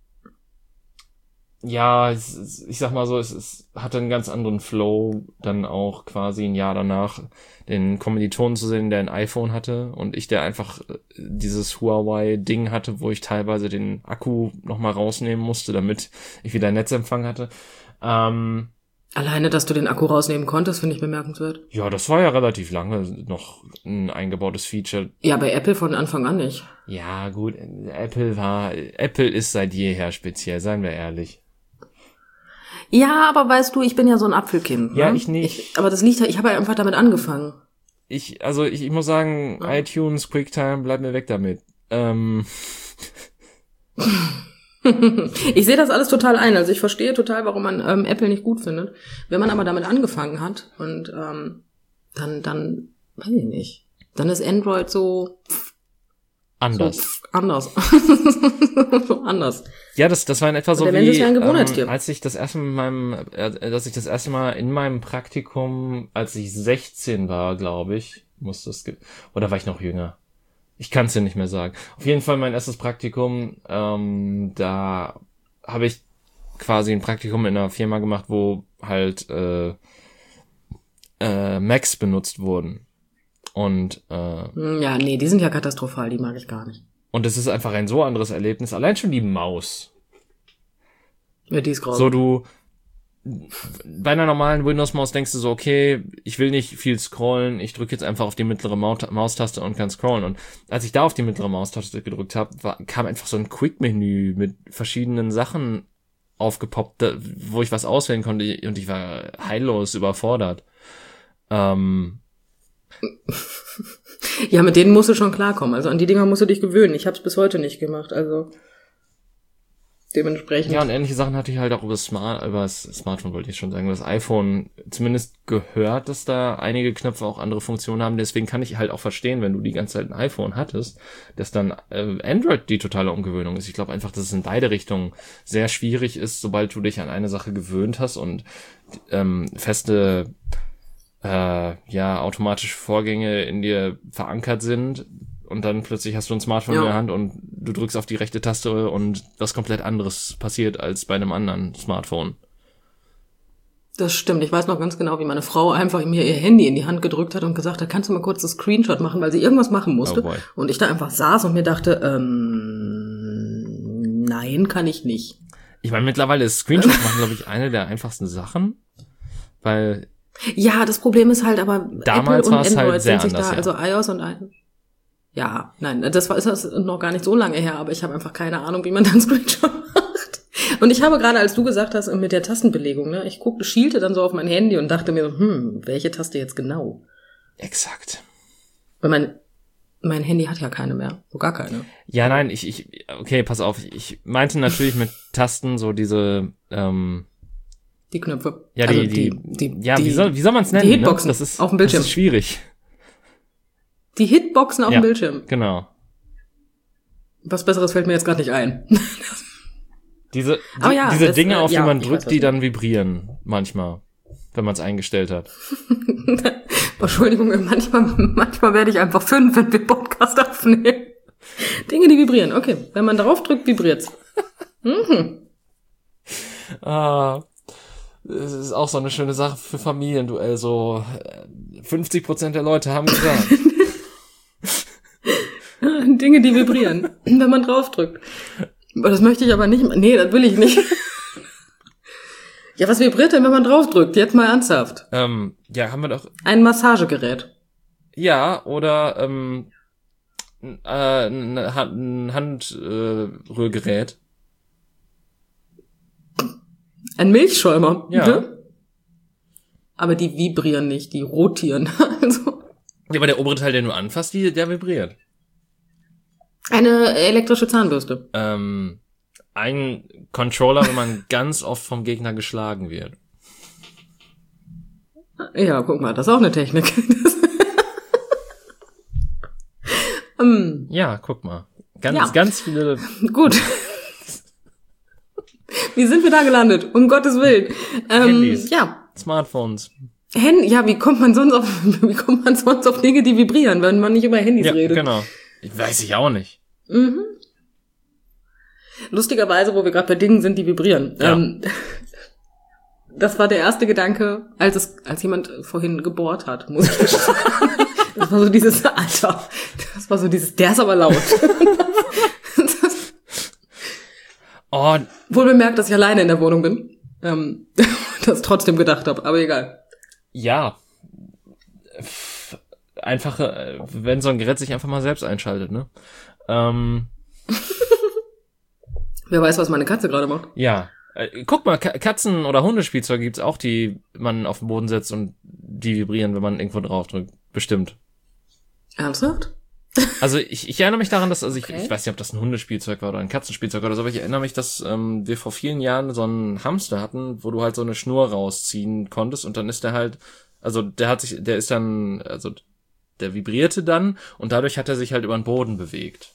ja, es, es, ich sag mal so, es, es hatte einen ganz anderen Flow, dann auch quasi ein Jahr danach den Kommilitonen zu sehen, der ein iPhone hatte und ich, der einfach dieses Huawei-Ding hatte, wo ich teilweise den Akku nochmal rausnehmen musste, damit ich wieder Netzempfang hatte. Ähm, Alleine, dass du den Akku rausnehmen konntest, finde ich bemerkenswert. Ja, das war ja relativ lange noch ein eingebautes Feature. Ja, bei Apple von Anfang an nicht. Ja, gut, Apple war, Apple ist seit jeher speziell, seien wir ehrlich. Ja, aber weißt du, ich bin ja so ein Apfelkind. Ne? Ja, ich nicht. Ich, aber das liegt halt, ich habe halt einfach damit angefangen. Ich, also ich, ich muss sagen, ja. iTunes, QuickTime, bleib mir weg damit. Ähm. Ich sehe das alles total ein. Also ich verstehe total, warum man ähm, Apple nicht gut findet. Wenn man aber damit angefangen hat und ähm, dann, dann, weiß ich nicht, dann ist Android so anders. So anders. so anders. Ja, das, das war in etwa so der wie, Mensch ist ja ein Gewohnheitstier. ähm, als ich das erste Mal in meinem, äh, dass ich das erste Mal in meinem Praktikum, als ich sechzehn war, glaube ich, musste es, ge- oder war ich noch jünger? Ich kann es dir nicht mehr sagen. Auf jeden Fall mein erstes Praktikum, ähm, da habe ich quasi ein Praktikum in einer Firma gemacht, wo halt äh, äh, Macs benutzt wurden. Und äh, ja, nee, die sind ja katastrophal, die mag ich gar nicht. Und es ist einfach ein so anderes Erlebnis. Allein schon die Maus. Ja, die ist grausam. So, du bei einer normalen Windows-Maus denkst du so, okay, ich will nicht viel scrollen, ich drücke jetzt einfach auf die mittlere Maut- Maustaste und kann scrollen. Und als ich da auf die mittlere Maustaste gedrückt habe, kam einfach so ein Quick-Menü mit verschiedenen Sachen aufgepoppt, da, wo ich was auswählen konnte und ich war heillos überfordert. Ähm... Ja, mit denen musst du schon klarkommen. Also an die Dinger musst du dich gewöhnen. Ich hab's bis heute nicht gemacht, also dementsprechend. Ja, und ähnliche Sachen hatte ich halt auch über das, Smart- über das Smartphone, wollte ich schon sagen, über das iPhone zumindest gehört, dass da einige Knöpfe auch andere Funktionen haben. Deswegen kann ich halt auch verstehen, wenn du die ganze Zeit ein iPhone hattest, dass dann äh, Android die totale Umgewöhnung ist. Ich glaube einfach, dass es in beide Richtungen sehr schwierig ist, sobald du dich an eine Sache gewöhnt hast und ähm, feste äh, ja automatische Vorgänge in dir verankert sind und dann plötzlich hast du ein Smartphone ja. in der Hand und du drückst auf die rechte Taste und was komplett anderes passiert als bei einem anderen Smartphone. Das stimmt. Ich weiß noch ganz genau, wie meine Frau einfach mir ihr Handy in die Hand gedrückt hat und gesagt hat, kannst du mal kurz das Screenshot machen, weil sie irgendwas machen musste. Oh boy. Und ich da einfach saß und mir dachte, ähm, nein, kann ich nicht. Ich meine, mittlerweile ist Screenshot machen, glaube ich, eine der einfachsten Sachen, weil ja, das Problem ist halt aber damals Apple und war es Android halt sehr sind sich anders, da, ja. also iOS und ein ja, nein, das war ist das noch gar nicht so lange her, aber ich habe einfach keine Ahnung, wie man dann Screenshot macht. Und ich habe gerade, als du gesagt hast, mit der Tastenbelegung, ne, ich guckte, schielte dann so auf mein Handy und dachte mir, hm, welche Taste jetzt genau? Exakt. Weil mein mein Handy hat ja keine mehr, so gar keine. Ja, nein, ich ich okay, pass auf, ich meinte natürlich mit Tasten so diese ähm Die Knöpfe. Ja, also die, die, die, die, ja, die, wie soll, wie soll man es nennen? Die Hitboxen ne? das ist, auf dem Bildschirm. Das ist schwierig. Die Hitboxen auf ja, dem Bildschirm. Genau. Was Besseres fällt mir jetzt gerade nicht ein. Diese, Aber ja, diese das, Dinge, äh, auf die ja, man ich drückt, weiß, was die du dann vibrieren. Manchmal. Wenn man es eingestellt hat. Entschuldigung, manchmal, manchmal werde ich einfach fünf, wenn wir Podcast aufnehmen. Dinge, die vibrieren. Okay, wenn man darauf drückt, vibriert's. Mhm. Ah, das ist auch so eine schöne Sache für Familienduell. So fünfzig Prozent der Leute haben gesagt. Dinge, die vibrieren, wenn man drauf drückt. Das möchte ich aber nicht. Nee, das will ich nicht. Ja, was vibriert denn, wenn man drauf drückt? Jetzt mal ernsthaft. Ähm, ja, haben wir doch. Ein Massagegerät. Ja, oder ähm, äh, ein Hand, ein Handrührgerät. Ein Milchschäumer. Ja. Ne? Aber die vibrieren nicht, die rotieren. Also. Ja, aber der obere Teil, der nur anfasst, die, der vibriert. Eine elektrische Zahnbürste. Ähm, ein Controller, wenn man ganz oft vom Gegner geschlagen wird. Ja, guck mal, das ist auch eine Technik. um, Ja, guck mal. Ganz, Ja. ganz viele. Gut. Wie sind wir da gelandet? Um Gottes Willen. Ähm, Handys. Ja. Smartphones. Hand, ja, wie kommt man sonst auf, wie kommt man sonst auf Dinge, die vibrieren, wenn man nicht über Handys Ja, redet? genau. Weiß ich auch nicht. Mhm. Lustigerweise, wo wir gerade bei Dingen sind, die vibrieren. Ja. Ähm, das war der erste Gedanke, als es, als jemand vorhin gebohrt hat, muss ich sagen. Das war so dieses, Alter, das war so dieses, der ist aber laut. Das, Oh, wohl bemerkt, dass ich alleine in der Wohnung bin. Ähm, das trotzdem gedacht habe, aber egal. ja. Pff, Einfach, äh, wenn so ein Gerät sich einfach mal selbst einschaltet, ne? Ähm, Wer weiß, was meine Katze gerade macht. ja. Äh, guck mal, Ka- Katzen- oder Hundespielzeuge gibt's auch, die man auf den Boden setzt und die vibrieren, wenn man irgendwo drauf drückt. Bestimmt. Ernsthaft? Also ich, ich erinnere mich daran, dass, also ich, Okay. ich weiß nicht, ob das ein Hundespielzeug war oder ein Katzenspielzeug oder so, aber ich erinnere mich, dass ähm, wir vor vielen Jahren so einen Hamster hatten, wo du halt so eine Schnur rausziehen konntest und dann ist der halt, also der hat sich, der ist dann, also der vibrierte dann und dadurch hat er sich halt über den Boden bewegt.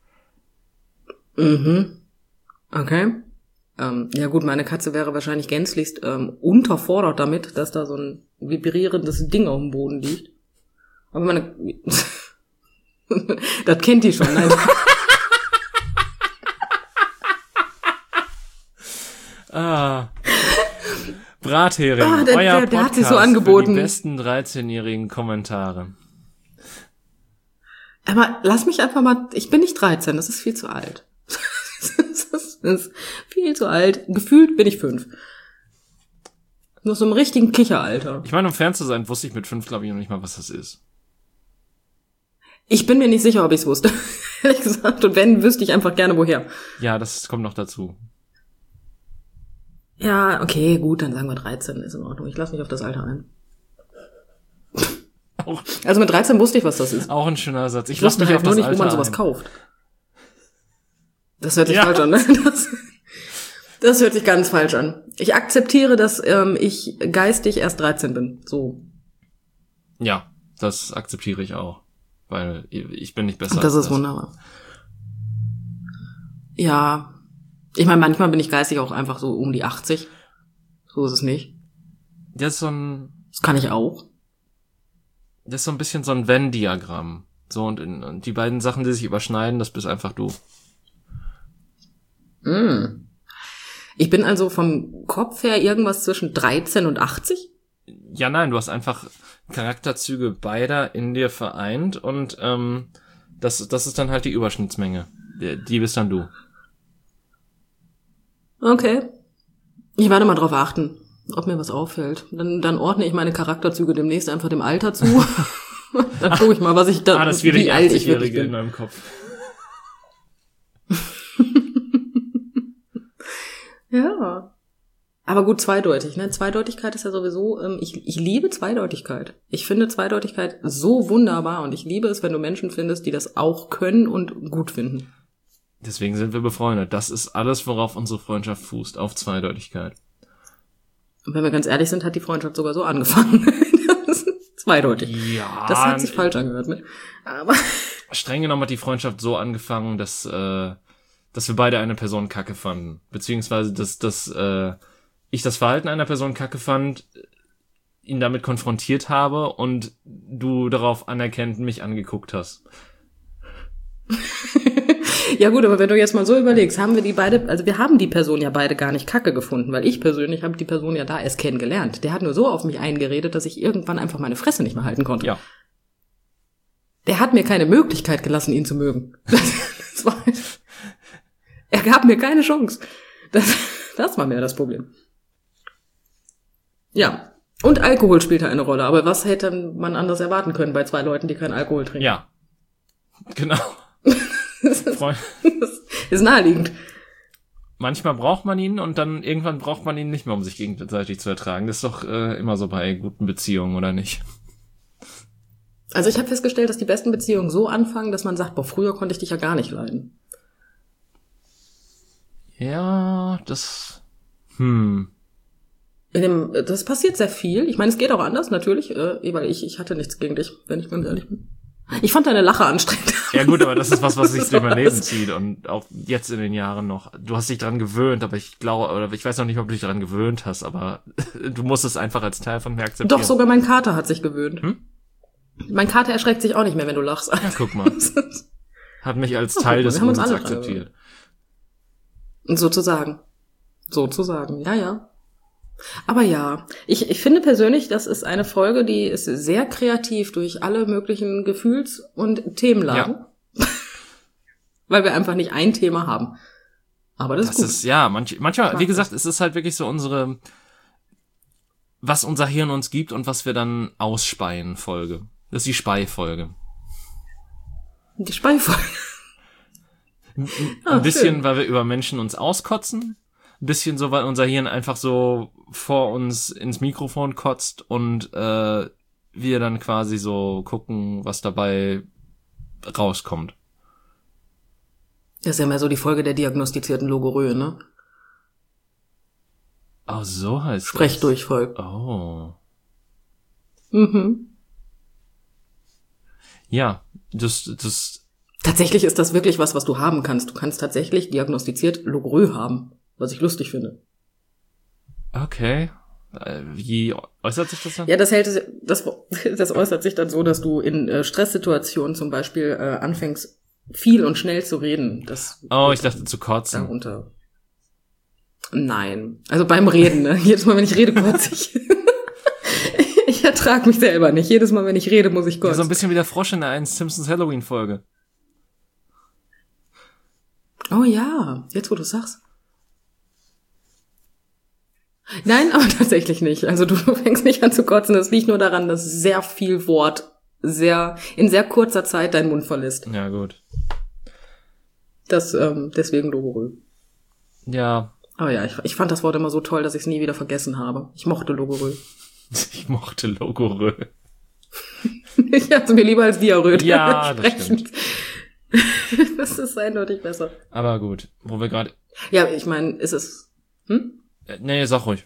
Mhm. Okay. Ähm, ja gut, meine Katze wäre wahrscheinlich gänzlichst ähm, unterfordert damit, dass da so ein vibrierendes Ding auf dem Boden liegt. Aber meine... Das kennt die schon, nein. Ah. Brathering, Ah, der- euer der- der hat Podcast sich so angeboten. für die besten dreizehnjährigen Kommentare. Aber lass mich einfach mal... Ich bin nicht dreizehn, das ist viel zu alt. Das ist, das ist viel zu alt. Gefühlt bin ich fünf. Nur so im richtigen Kicheralter. Ich meine, um fern zu sein, wusste ich mit fünf, glaube ich, noch nicht mal, was das ist. Ich bin mir nicht sicher, ob ich es wusste. Ehrlich gesagt. Und wenn, wüsste ich einfach gerne, woher. Ja, das kommt noch dazu. Ja, okay, gut, dann sagen wir dreizehn, ist in Ordnung. Ich lasse mich auf das Alter ein. Auch, Also mit dreizehn wusste ich, was das ist. auch ein schöner Satz. Ich Ich lasse wusste mich halt auf nur das nicht, Alter wo man sowas ein. kauft. Das hört sich Ja. falsch an, ne? Das, das hört sich ganz falsch an. Ich akzeptiere, dass ähm, ich geistig erst dreizehn bin. So. Ja, das akzeptiere ich auch. Weil ich bin nicht besser Und das als ist wunderbar. Ja. Ich meine, manchmal bin ich geistig auch einfach so um die achtzig. So ist es nicht. Das ist so ein, Das kann ich auch. das ist so ein bisschen so ein Venn-Diagramm. So, und, in, und die beiden Sachen, die sich überschneiden, das bist einfach du. Mm. Ich bin also vom Kopf her irgendwas zwischen dreizehn und achtzig? Ja, nein, du hast einfach Charakterzüge beider in dir vereint und ähm, das, das ist dann halt die Überschnittsmenge. Die, die bist dann du. Okay. Ich werde mal drauf achten, ob mir was auffällt. Dann, dann ordne ich meine Charakterzüge demnächst einfach dem Alter zu. Dann gucke ich mal, was ich da, Ah, das ist wieder wie die alt ich wirklich achtzigjährige in bin. meinem Kopf. Ja. Aber gut, zweideutig, ne? Zweideutigkeit ist ja sowieso, ähm, ich, ich liebe Zweideutigkeit. Ich finde Zweideutigkeit so wunderbar und ich liebe es, wenn du Menschen findest, die das auch können und gut finden. Deswegen sind wir befreundet. Das ist alles, worauf unsere Freundschaft fußt, auf Zweideutigkeit. Und wenn wir ganz ehrlich sind, hat die Freundschaft sogar so angefangen. Das ist zweideutig. Ja. Das hat sich falsch angehört, ne? Aber streng genommen hat die Freundschaft so angefangen, dass äh, dass wir beide eine Person kacke fanden. Beziehungsweise, dass, dass äh, ich das Verhalten einer Person kacke fand, ihn damit konfrontiert habe und du darauf anerkennend mich angeguckt hast. Ja gut, aber wenn du jetzt mal so überlegst, haben wir die beide, also wir haben die Person ja beide gar nicht kacke gefunden, weil ich persönlich habe die Person ja da erst kennengelernt. Der hat nur so auf mich eingeredet, dass ich irgendwann einfach meine Fresse nicht mehr halten konnte. Ja. Der hat mir keine Möglichkeit gelassen, ihn zu mögen. Das war, er gab mir keine Chance. Das, das war mehr das Problem. Ja. Und Alkohol spielte eine Rolle. Aber was hätte man anders erwarten können bei zwei Leuten, die keinen Alkohol trinken? Ja. Genau. Das ist naheliegend. Manchmal braucht man ihn und dann irgendwann braucht man ihn nicht mehr, um sich gegenseitig zu ertragen. Das ist doch äh, immer so bei guten Beziehungen, oder nicht? Also ich habe festgestellt, dass die besten Beziehungen so anfangen, dass man sagt, boah, früher konnte ich dich ja gar nicht leiden. Ja, das... Hm... In dem, das passiert sehr viel. Ich meine, es geht auch anders, natürlich, äh, weil ich, ich hatte nichts gegen dich, wenn ich ganz ehrlich bin. Ich fand deine Lache anstrengend. Ja gut, aber das ist was, was sich durch mein Leben zieht und auch jetzt in den Jahren noch. Du hast dich dran gewöhnt, aber ich glaube, oder ich weiß noch nicht, ob du dich dran gewöhnt hast, aber du musst es einfach als Teil von mir akzeptieren. Doch, sogar mein Kater hat sich gewöhnt. Hm? Mein Kater erschreckt sich auch nicht mehr, wenn du lachst. Ja, guck mal. Hat mich als Teil des Lebens akzeptiert. Und sozusagen. Sozusagen, ja, ja. Aber ja, ich, ich finde persönlich, das ist eine Folge, die ist sehr kreativ durch alle möglichen Gefühls- und Themenlagen. Ja. Weil wir einfach nicht ein Thema haben. Aber das, das ist gut. Ist, ja, manch, manchmal, wie gesagt, es ist halt wirklich so unsere, was unser Hirn uns gibt und was wir dann ausspeien, Folge. Das ist die Speifolge. Die Speifolge. Ein, ein oh, bisschen, schön. Weil wir über Menschen uns auskotzen. Ein bisschen so, weil unser Hirn einfach so vor uns ins Mikrofon kotzt und äh, wir dann quasi so gucken, was dabei rauskommt. Das ist ja mehr so die Folge der diagnostizierten Logorrhoe, ne? Oh, so heißt es. Sprechdurchfall. Oh. Mhm. Ja, das, das... Tatsächlich ist das wirklich was, was du haben kannst. Du kannst tatsächlich diagnostiziert Logorrhoe haben. Was ich lustig finde. Okay. Wie äußert sich das dann? Ja, das hält das, das äußert sich dann so, dass du in äh, Stresssituationen zum Beispiel äh, anfängst, viel und schnell zu reden. Das oh, ich dachte zu kotzen. Darunter. Nein. Also beim Reden, ne? Jedes Mal, wenn ich rede, kotze ich. Ich ertrage mich selber nicht. Jedes Mal, wenn ich rede, muss ich kotzen. Ja, so ein bisschen wie der Frosch in der einen Simpsons Halloween-Folge. Oh ja, jetzt wo du sagst. Nein, aber tatsächlich nicht. Also du fängst nicht an zu kotzen. Das liegt nur daran, dass sehr viel Wort sehr in sehr kurzer Zeit deinen Mund verlässt. Ja, gut. Das, ähm, deswegen Logorrhoe. Ja. Aber ja, ich, ich fand das Wort immer so toll, dass ich es nie wieder vergessen habe. Ich mochte Logorrhoe. Ich mochte Logorrhoe. Ich hatte mir lieber als Diarrhoe. Ja, das stimmt. Das ist eindeutig besser. Aber gut, wo wir gerade... Ja, ich meine, ist es... Hm? Nee, sag ruhig.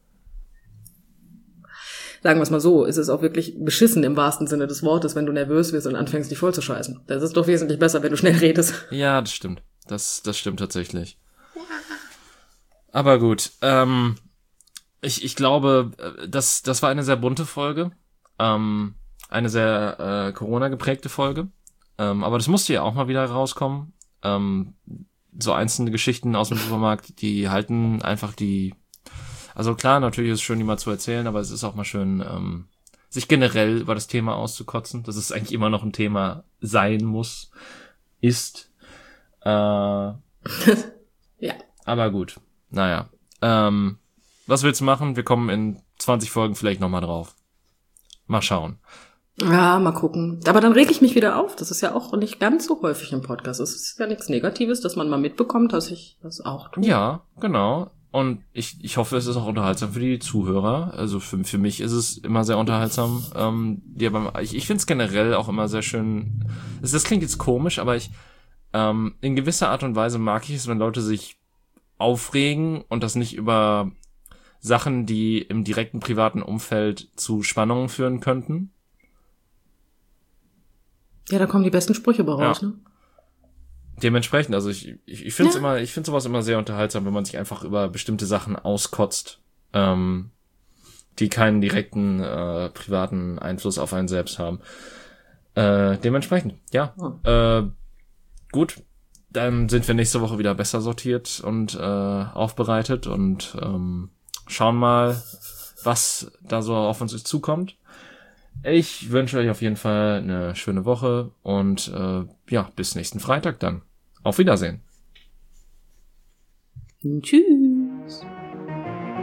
Sagen wir es mal so, ist es auch wirklich beschissen im wahrsten Sinne des Wortes, wenn du nervös wirst und anfängst, dich voll zu scheißen. Das ist doch wesentlich besser, wenn du schnell redest. Ja, das stimmt. Das, das stimmt tatsächlich. Aber gut, ähm, ich, ich glaube, das, das war eine sehr bunte Folge. Ähm, eine sehr äh, Corona-geprägte Folge. Ähm, aber das musste ja auch mal wieder rauskommen. Ähm, so einzelne Geschichten aus dem Supermarkt, die halten einfach die, also klar, natürlich ist es schön, die mal zu erzählen, aber es ist auch mal schön, ähm, sich generell über das Thema auszukotzen, dass es eigentlich immer noch ein Thema sein muss, ist. Äh, ja. Aber gut, naja. Ähm, was willst du machen? Wir kommen in zwanzig Folgen vielleicht nochmal drauf. Mal schauen. Ja, mal gucken. Aber dann reg ich mich wieder auf. Das ist ja auch nicht ganz so häufig im Podcast. Es ist ja nichts Negatives, dass man mal mitbekommt, dass ich das auch tue. Ja, genau. Und ich ich hoffe, es ist auch unterhaltsam für die Zuhörer. Also für für mich ist es immer sehr unterhaltsam. Ähm, ja, beim, ich ich finde es generell auch immer sehr schön. Das, das klingt jetzt komisch, aber ich ähm, in gewisser Art und Weise mag ich es, wenn Leute sich aufregen und das nicht über Sachen, die im direkten privaten Umfeld zu Spannungen führen könnten. Ja, da kommen die besten Sprüche bei raus, ja. ne? Dementsprechend, also ich, ich, ich finde es Ja. immer, ich finde sowas immer sehr unterhaltsam, wenn man sich einfach über bestimmte Sachen auskotzt, ähm, die keinen direkten äh, privaten Einfluss auf einen selbst haben. Äh, dementsprechend, ja. Oh. Äh, gut, dann sind wir nächste Woche wieder besser sortiert und äh, aufbereitet und ähm, schauen mal, was da so auf uns zukommt. Ich wünsche euch auf jeden Fall eine schöne Woche und äh, ja, bis nächsten Freitag dann. Auf Wiedersehen. Tschüss.